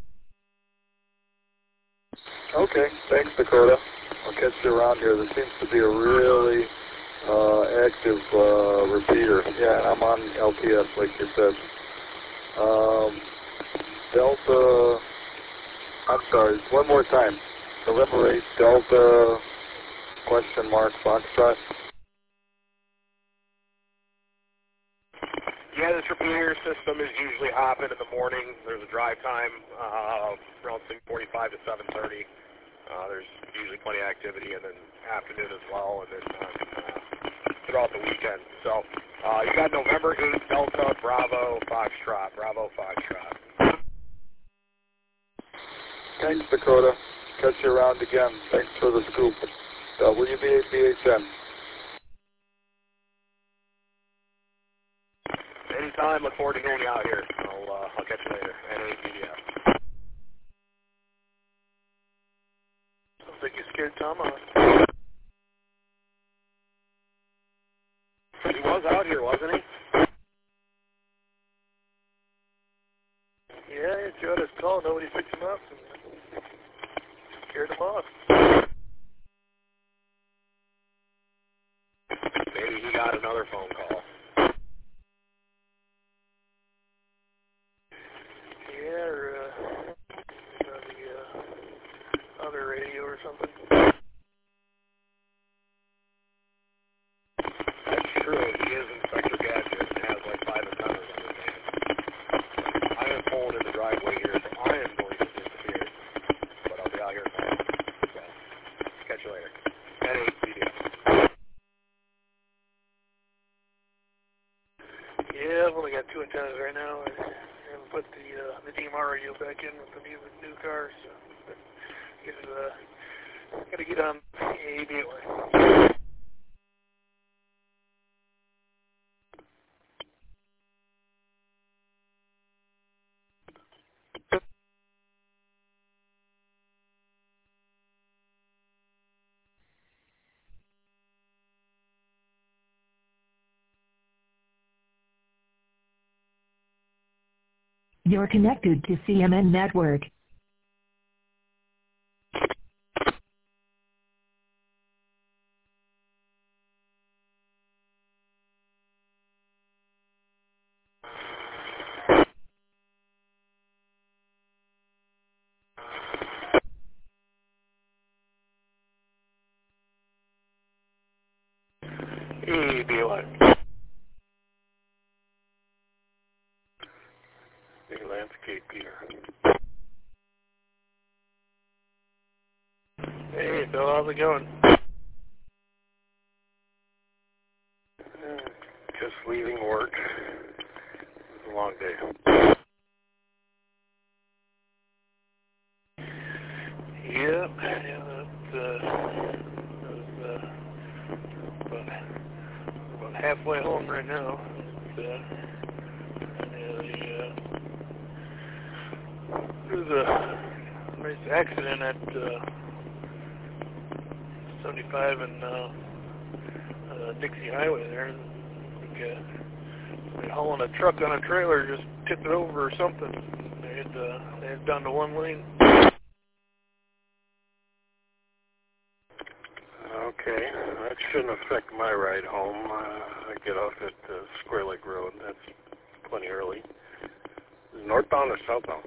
Okay, thanks, Dakota. I'll catch you around here. There seems to be a really uh, active uh, repeater. Yeah, and I'm on L P S, like you said. Um, Delta, I'm sorry, one more time. November eighth, Delta, question mark, Foxtrot. Yeah, this repeater system is usually hopping in the morning. There's a drive time uh, around six forty-five to seven thirty. Uh, there's usually plenty of activity, and then afternoon as well, and then uh, throughout the weekend. So uh, you got November eighth, Delta, Bravo, Foxtrot, Bravo, Foxtrot. Thanks, Dakota. Catch you around again. Thanks for the scoop. W B A P H N. Anytime. Look forward to hearing you out here. I'll, uh, I'll catch you later. N A P D F. Sounds like you scared Tom off. He was out here, wasn't he? Yeah, he got his call. Nobody picked him up and scared him off. Maybe he got another phone call. Yeah, or uh, on the uh, other radio or something. true. He is Inspector Gadget and has like five antennas on his hand. I am pulling in the driveway here, so I am going to disappear. But I'll be out here tomorrow. So, catch you later. At eight P M. Yeah, I've only got two antennas right now. I haven't put the uh, the D M R radio back in with the new, new cars. So, it's, uh, gotta get on A B anyway. You're connected to C M N Network. A B one. Big landscape here. Hey, Bill, how's it going? Just leaving work. It's a long day. Yeah, yeah, that's, uh, that's, uh, about, about halfway home right now. It's, uh, yeah, the, uh, there was a nice accident at, uh, seventy-five and, uh, uh, Dixie Highway there. Like, uh, they hauling a truck on a trailer, just tipped it over or something. They had, uh, they had down to one lane. Okay, that shouldn't affect my ride home. Uh, I get off at uh, Square Lake Road. That's plenty early. Is it northbound or southbound?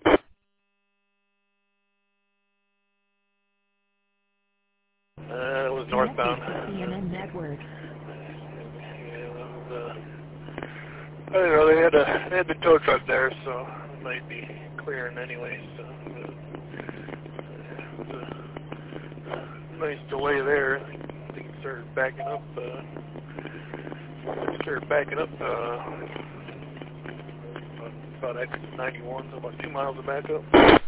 Uh, it was northbound. C M N Network. Yeah, it was, uh, I don't know, they had, a, they had the tow truck there, so it might be clearing anyway, so uh, it was a nice delay there. I think it started backing up, uh, started backing up, uh, about, about X ninety-one, so about two miles of backup.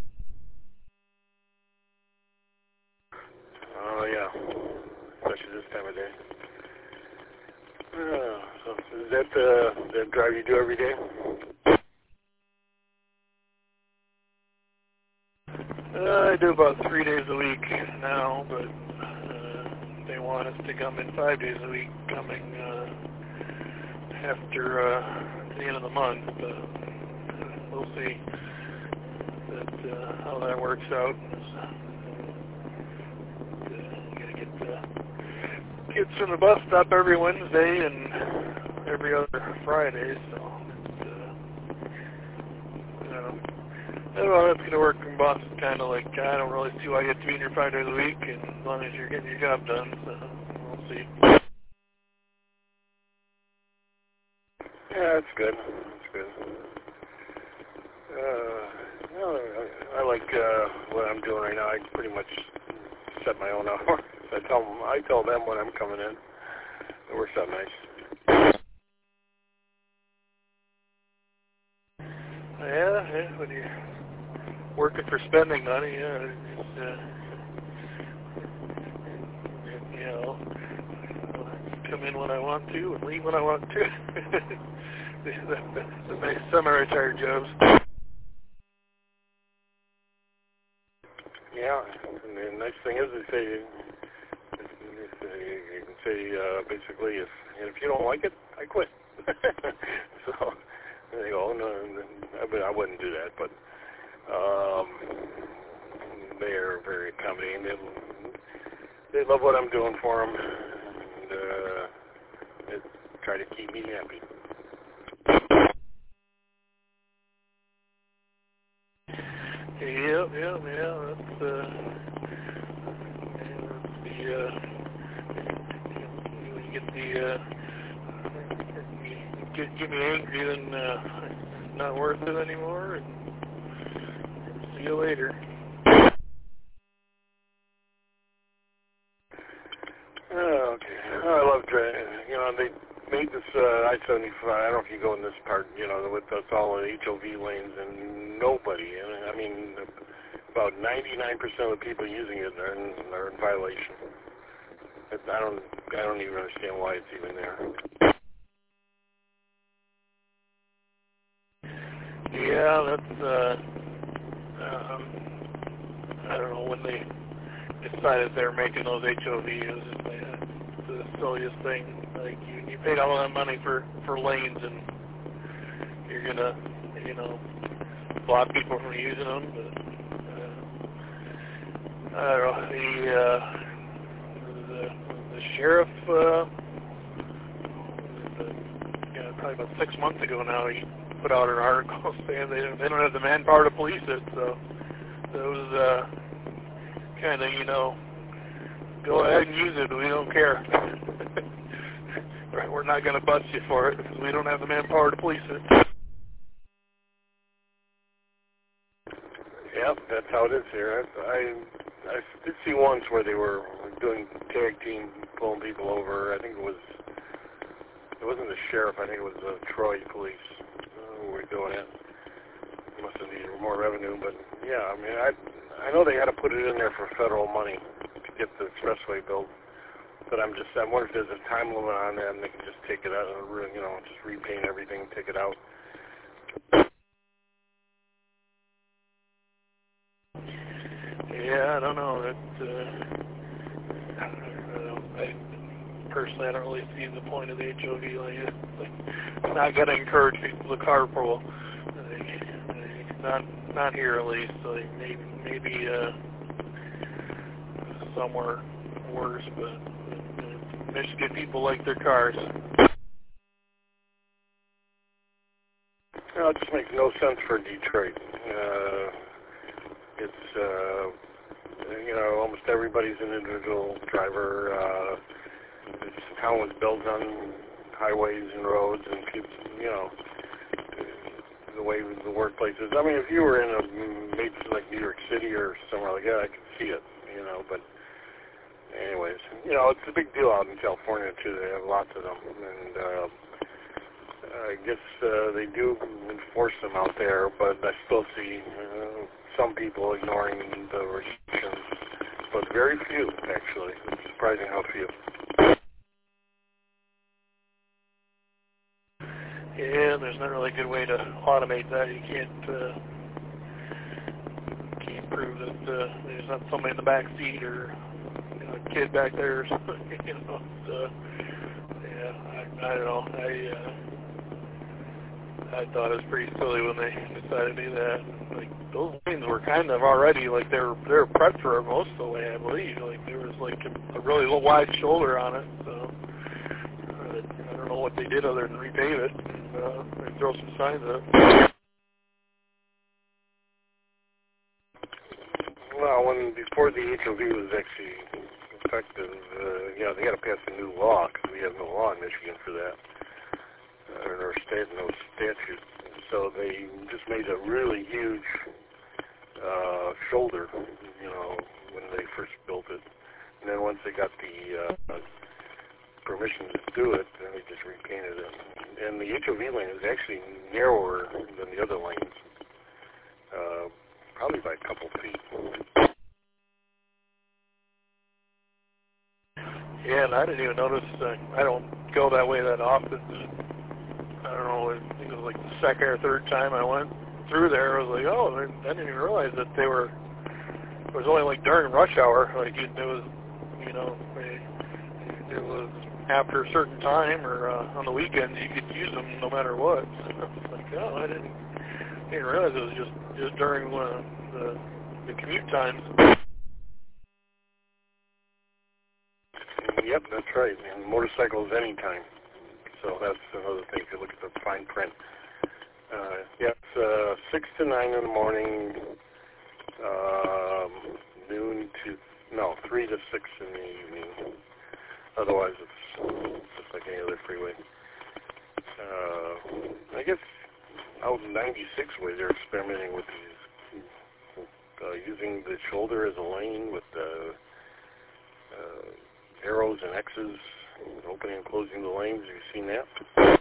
Oh, yeah. Especially this time of day. Uh, so is that uh, the drive you do every day? Uh, I do about three days a week now, but uh, they want us to come in five days a week coming uh, after uh, the end of the month. But we'll see that, uh, how that works out. Uh, kids from the bus stop every Wednesday and every other Friday, so uh, you know, I don't know if it's going to work in Boston, kind of like, I don't really see why you have to be in here five days a week, and as long as you're getting your job done, so we'll see. Yeah, that's good. That's good. Uh, you know, I, I like uh, what I'm doing right now. I pretty much set my own hours. I tell them, I tell them when I'm coming in. It works out nice. Yeah, yeah, when you're working for spending money, yeah, it's, uh, you know, I'll come in when I want to and leave when I want to. the, the, the nice semi-retired jobs. Yeah, and the nice thing is they say, you can say uh, basically, if if you don't like it, I quit. So they go, oh, no, I, mean, I wouldn't do that, but um, they are very accommodating. They, they love what I'm doing for them, and uh, they try to keep me happy. Yep, yep, yeah, that's, uh, yeah, that's the, uh, when you get the, uh, get get me angry, then uh, it's not worth it anymore. And see you later. Oh, okay. Oh, I love driving. You know, they made this uh, I seventy-five. I don't know if you go in this part, you know, with that's all the H O V lanes, and nobody. And I mean, about ninety-nine percent of the people using it are in, are in violation. It, I don't. I don't even understand why it's even there. Yeah, that's. Uh, um, I don't know when they decided they were making those H O Vs. It's the silliest thing. Like you, you paid all that money for for lanes, and you're gonna, you know, block people from using them. But uh, I don't know. The uh, the, the sheriff, uh, the, you know, probably about six months ago now, he put out an article saying they don't, they don't have the manpower to police it. So it was uh, kind of, you know, go ahead and use it. We don't care. We're not going to bust you for it because we don't have the manpower to police it. Yep, that's how it is here. I, I I did see once where they were doing tag team, pulling people over. I think it was it wasn't the sheriff. I think it was the Troy police uh, who were doing it. Must have needed more revenue, but yeah, I mean, I I know they had to put it in there for federal money to get the expressway built. But I'm just, I wonder if there's a time limit on that, and they can just take it out, you know, just repaint everything, take it out. Yeah, I don't know. That, uh, I don't know. I, personally, I don't really see the point of the H O V lane. It's not going to encourage people to carpool. Not, not here at least. So maybe, maybe uh, somewhere worse, but. Michigan people like their cars. No, it just makes no sense for Detroit. Uh, it's, uh, you know, almost everybody's an individual driver. Uh, this town was built on highways and roads and people, you know, the way the workplace is. I mean, if you were in a, maybe like New York City or somewhere like that, I could see it, you know, but anyways, you know, it's a big deal out in California, too. They have lots of them. And uh, I guess uh, they do enforce them out there, but I still see uh, some people ignoring the restrictions. But very few, actually. It's surprising how few. Yeah, there's not really a good way to automate that. You can't, uh, can't prove that uh, there's not somebody in the back seat or a kid back there or something, you know. So, yeah, I, I don't know. I uh, I thought it was pretty silly when they decided to do that. Like those lanes were kind of already like they were they were prepped for most of the way, I believe. Like there was like a, a really low, wide shoulder on it. So uh, I don't know what they did other than repave it and uh, and throw some signs up. Well, when before the H O V was actually effective, uh, you know, they got to pass a new law because we have no law in Michigan for that, uh, or state, no statute. So they just made a really huge uh, shoulder, you know, when they first built it. And then once they got the uh, permission to do it, then they just repainted it. And the H O V lane is actually narrower than the other lanes, uh, probably by a couple feet. Yeah, and I didn't even notice. Uh, I don't go that way that often. I don't know. I think it was like the second or third time I went through there. I was like, oh, I didn't even realize that they were. It was only like during rush hour. Like it, it was, you know, it, it was after a certain time or uh, on the weekends you could use them no matter what. So I was like, oh, I didn't didn't realize it was just just during uh, the the commute times. Yep, that's right. And motorcycles anytime. So that's another thing if you look at the fine print. Uh, yeah, it's uh, six to nine in the morning, um, noon to, no, three to six in the evening. Otherwise, it's just like any other freeway. uh, I guess out in ninety-six where they're experimenting with these, uh, using the shoulder as a lane with the uh, arrows and X's, opening and closing the lanes. Have you seen that?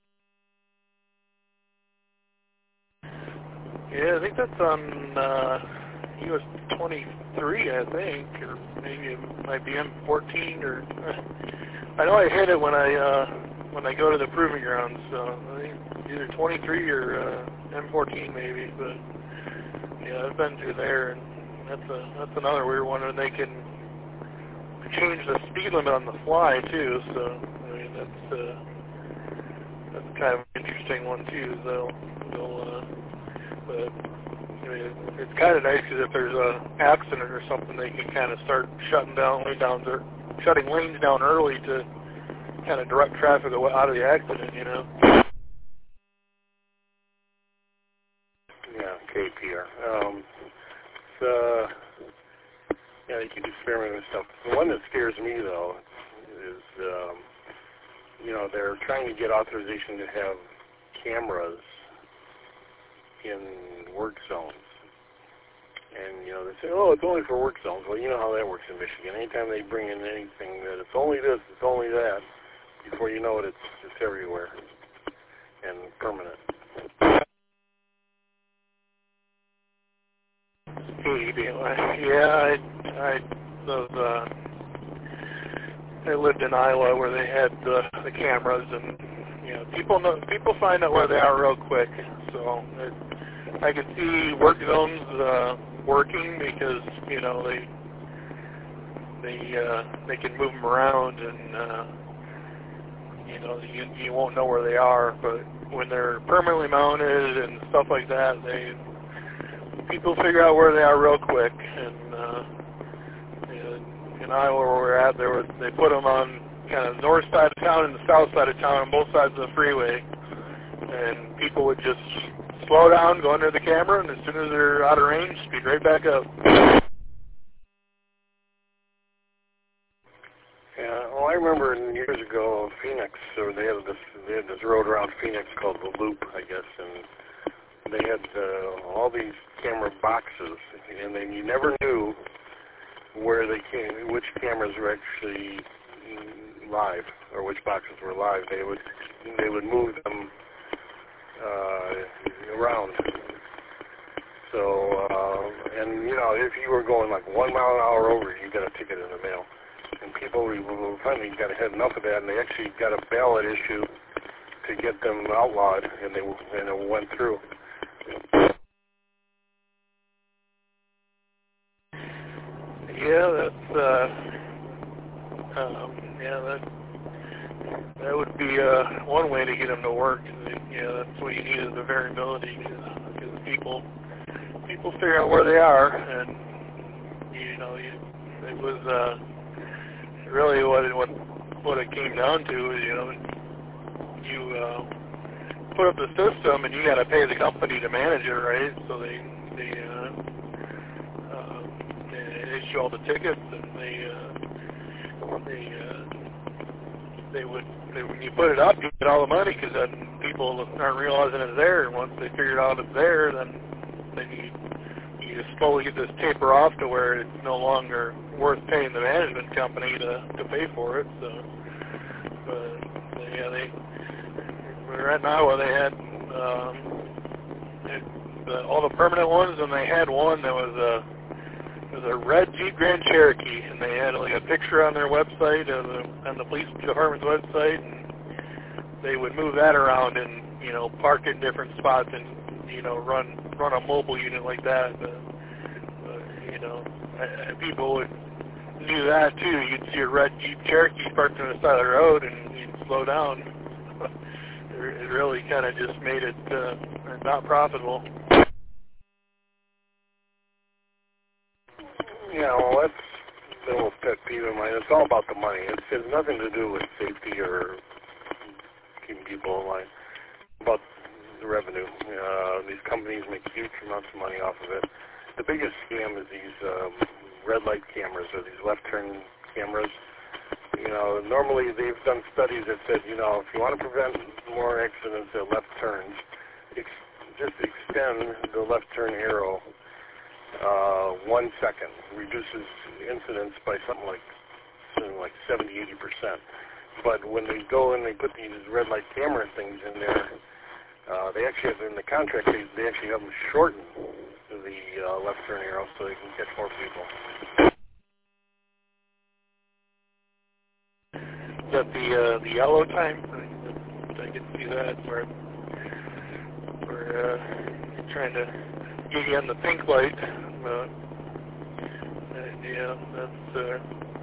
Yeah, I think that's on uh, U S twenty-three, I think, or maybe it might be M fourteen, or I know I hit it when I uh, when I go to the proving grounds. So I think either twenty-three or uh, M fourteen, maybe. But yeah, I've been through there, and that's a that's another weird one. And they can change the speed limit on the fly too. So I mean, that's uh, that's kind of an interesting one too. They'll they'll uh, but I mean, it's kind of nice because if there's a accident or something, they can kind of start shutting down lane downs or shutting lanes down early to kind of direct traffic out of the accident, you know. Yeah, K P R. Um, it's, uh, yeah, you can experiment with stuff. The one that scares me though is, um, you know, they're trying to get authorization to have cameras in work zones. And, you know, they say, oh, it's only for work zones. Well, you know how that works in Michigan. Anytime they bring in anything that it's only this, it's only that, before you know it, it's, it's everywhere and permanent. Yeah, I, I, those, uh, I lived in Iowa where they had the, the cameras, and, you know, people know, people find out where they are real quick. So it, I can see work zones uh, working because, you know, they they uh, they can move them around, and uh, you know, you, you won't know where they are. But when they're permanently mounted and stuff like that, they people figure out where they are real quick. And uh, in, in Iowa, where we're at, there was they put them on kind of north side of town and the south side of town on both sides of the freeway, and people would just slow down, go under the camera, and as soon as they're out of range, speed right back up. Yeah, well, I remember years ago, Phoenix, or they had this they had this road around Phoenix called the Loop, I guess, and they had uh, all these camera boxes, and then you never knew where they came, which cameras were actually live, or which boxes were live. They would they would move them Uh, around. So, uh, and you know, if you were going like one mile an hour over, you got a ticket in the mail. And people finally got had enough of that, and they actually got a ballot issue to get them outlawed, and they and it went through. Yeah, that's uh, um, yeah, that that would be uh, one way to get them to work. Yeah, that's what you need is the variability, because people people figure out where they are, and you know, you, it was uh, really what it, what what it came down to is, you know, you uh, put up the system and you got to pay the company to manage it, right? So they they, uh, uh, they issue all the tickets, and they uh, they uh, they would they, when you put it up, you get all the money, because then people aren't realizing it's there, and once they figure out it's there, then then you you just slowly get this taper off to where it's no longer worth paying the management company to to pay for it. So, but yeah, they we were at Iowa. They had um, it, the, all the permanent ones, and they had one that was a it was a red Jeep Grand Cherokee, and they had like a picture on their website, of the, on the police department's website, and they would move that around and, you know, park it in different spots and, you know, run run a mobile unit like that. But, but you know, uh, people would knew that too. You'd see a red Jeep Cherokee parked on the side of the road, and you'd slow down. It really kind of just made it uh, not profitable. Yeah, well, that's a little pet peeve of mine. It's all about the money. It has nothing to do with safety or keeping people in line. It's about the revenue. Uh, these companies make huge amounts of money off of it. The biggest scam is these um, red light cameras, or these left turn cameras. you know, normally they've done studies that said, you know, if you want to prevent more accidents at left turns, ex- just extend the left turn arrow uh, one second. Reduces incidents by something like something like seventy, eighty percent. But when they go and they put these red light camera things in there, uh, they actually have, in the contract, they, they actually have them shorten the uh, left turn arrow so they can catch more people. Is that the uh, the yellow time? I, I can see that where we're uh, trying to get you on the pink light. Uh, and yeah, that's uh,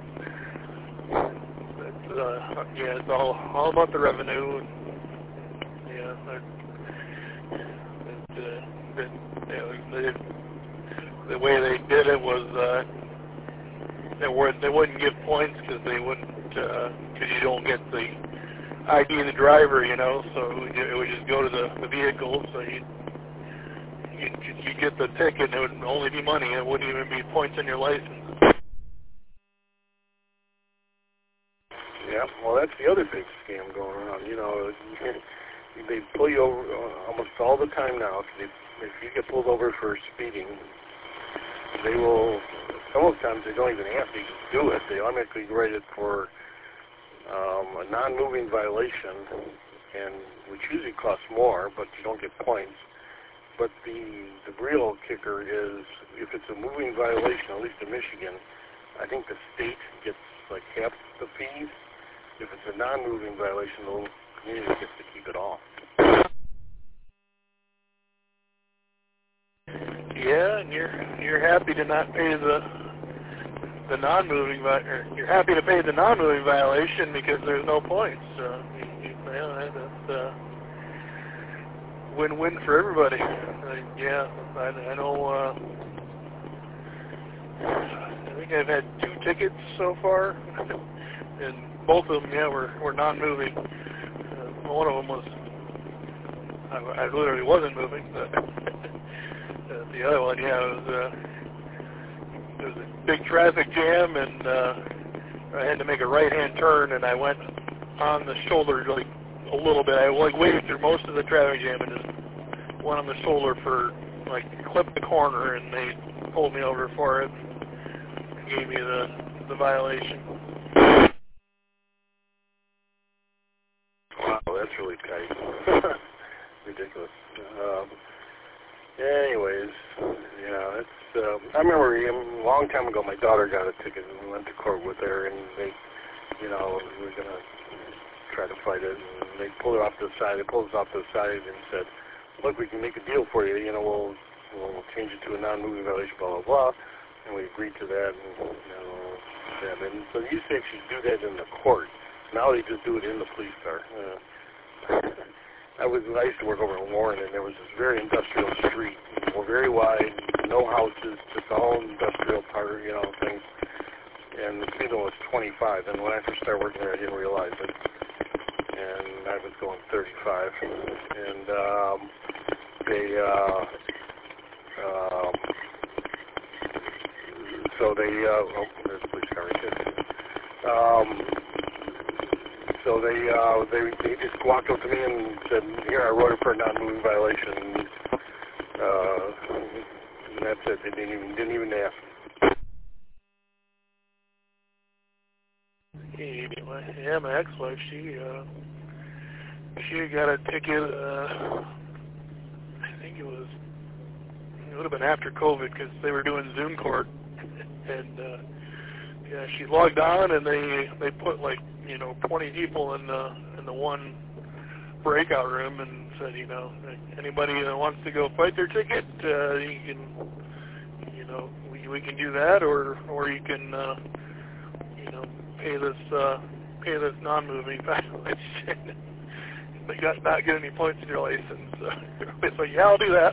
that's uh, yeah, it's all all about the revenue. And, yeah, that, that, uh, that, you know, they, the way they did it was uh, they were they wouldn't give points because they wouldn't. Because uh, you don't get the I D of the driver, you know, so it would just go to the, the vehicle, so you you you get the ticket, and it would only be money. It wouldn't even be points on your license. Yeah, well, that's the other big scam going around. You know, they pull you over almost all the time now. If, they, if you get pulled over for speeding, they will. Some of the times they don't even have to do it. They automatically write it for um, a non-moving violation, and which usually costs more, but you don't get points. But the the real kicker is if it's a moving violation, at least in Michigan, I think the state gets like half the fees. If it's a non-moving violation, the little community gets to keep it all. Yeah, and you're you're happy to not pay the the non-moving vi- or you're happy to pay the non-moving violation because there's no points. So you, you, yeah, that's uh, win-win for everybody. Uh, yeah, I, I know. Uh, I think I've had two tickets so far, and both of them, yeah, were were non-moving. Uh, one of them was I, I literally wasn't moving, but uh, the other one, yeah, it was. Uh, There was a big traffic jam, and uh, I had to make a right-hand turn, and I went on the shoulder like a little bit. I like waited through most of the traffic jam and just went on the shoulder for like clipped the corner, and they pulled me over for it and gave me the the violation. Wow, that's really tight. Ridiculous. Um, anyways, yeah, it's. Uh, I remember a long time ago, my daughter got a ticket, and we went to court with her, and they, you know, we were gonna try to fight it, and they pulled her off to the side. They pulled us off to the side and said, "Look, we can make a deal for you. You know, we'll we'll change it to a non-moving violation, blah blah blah." And we agreed to that, and you know, that. And so they used to actually do that in the court. Now they just do it in the police car. Uh, I was I used to work over in Warren, and there was this very industrial street, very wide, no houses, just all industrial part, you know, things. And the speed limit was twenty-five. And when I first started working there, I didn't realize it. And I was going thirty-five. And um, they, uh, um, so they, uh, oh, there's a police car right there. Um, So they, uh, they they just walked up to me and said, "Here, I wrote it for a non-moving violation." Uh, and that's it. They didn't even didn't even ask. Yeah, my ex-wife, she uh, she got a ticket. Uh, I think it was it would have been after COVID because they were doing Zoom court, and uh, yeah, she logged on and they they put like. you know, twenty people in the in the one breakout room, and said, you know, anybody that wants to go fight their ticket, uh, you can, you know, we we can do that, or or you can, uh, you know, pay this uh, pay this non-moving violation. They got not get any points in your license. So it's like, yeah, I'll do that.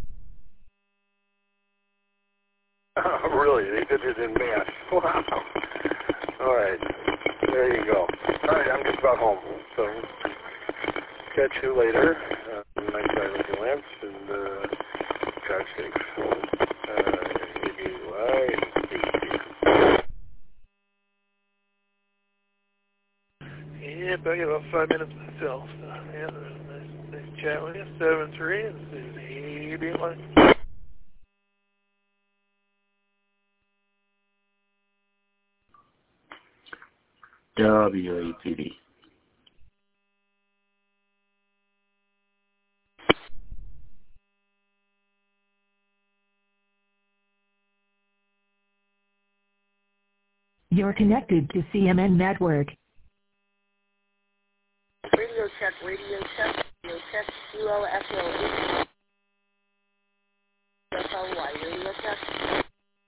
Oh, really? They did it in mass. Wow. All right. There you go. All right, I'm just about home. So catch you later. Uh, nice driving, Lance, and uh, drive safe. Uh, maybe I five minutes myself. So, yeah, nice, nice chat with you. seven three, this is A B line. W A P D. You're connected to C M N Network. Radio check, radio check, radio check, Kilo Echo eight. F L Y, radio check.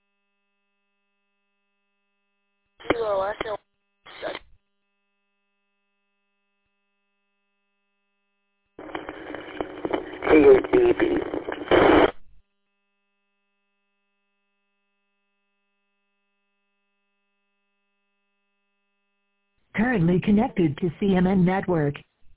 Kilo Echo K A D B. Currently connected to C M N Network.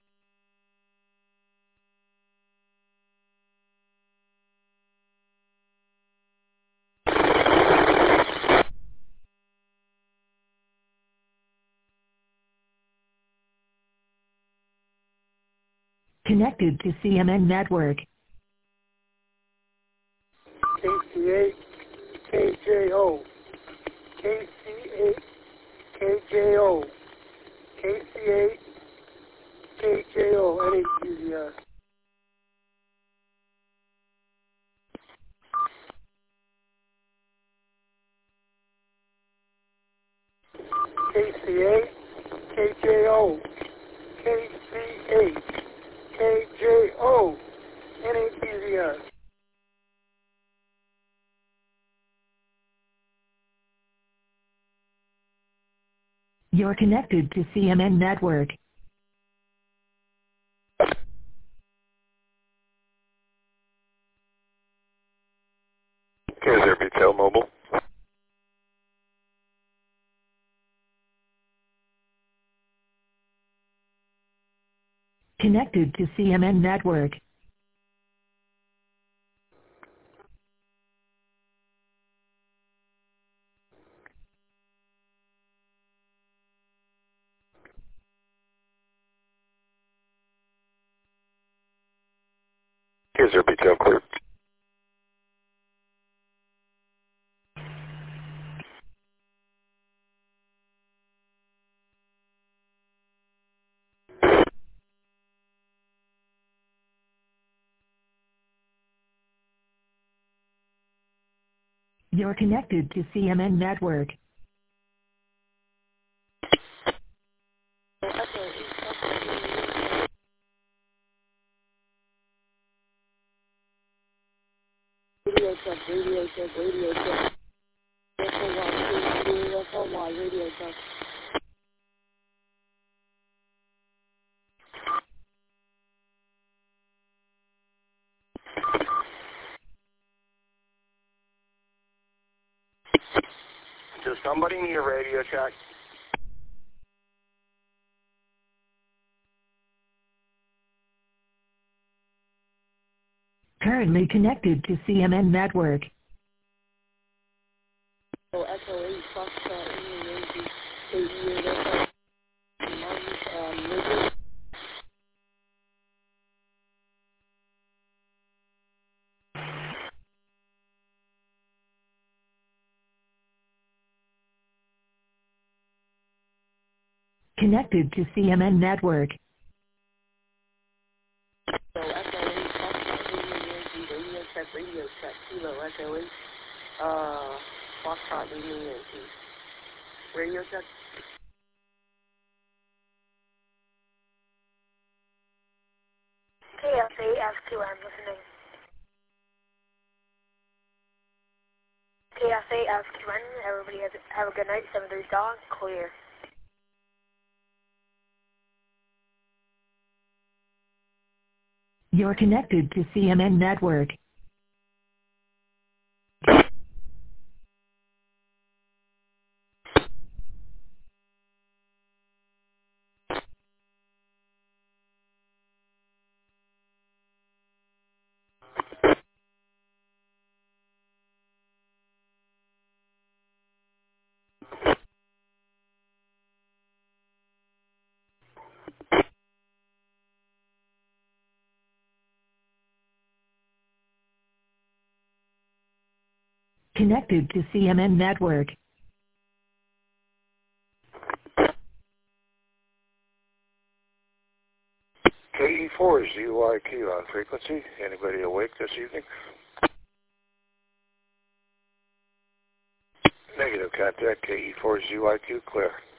Connected to C M N Network. K C eight, K J O, K C eight, K J O, K C eight, K J O, N H U Z R. K C eight, K J O, K C eight, K J O, N H U Z R. You're connected to C M N Network. K zero B Tel Mobile. Connected to C M N Network. K zero B Tel clear. You're connected to C M N Network. radio check, radio check, radio check. F L Y, F L Y, radio check. Does somebody need a radio check? Currently connected to C M N Network. So Echo eight, Foxtrot, Indian Yankee, eighty-eight, Echo, um, radio. Connected to C M N Network. So Echo eight, Foxtrot, Indian Yankee, radio check, radio check, Kilo Echo eight, uh, Foxtrot, Indian Yankee, radio check. K F A F two, I'm listening. K F A F two, everybody has, have a good night, seven three dog, clear. You're connected to C M N Network. Connected to C M N Network. K E four Z Y Q on frequency. Anybody awake this evening? Negative contact, K E four Z Y Q, clear.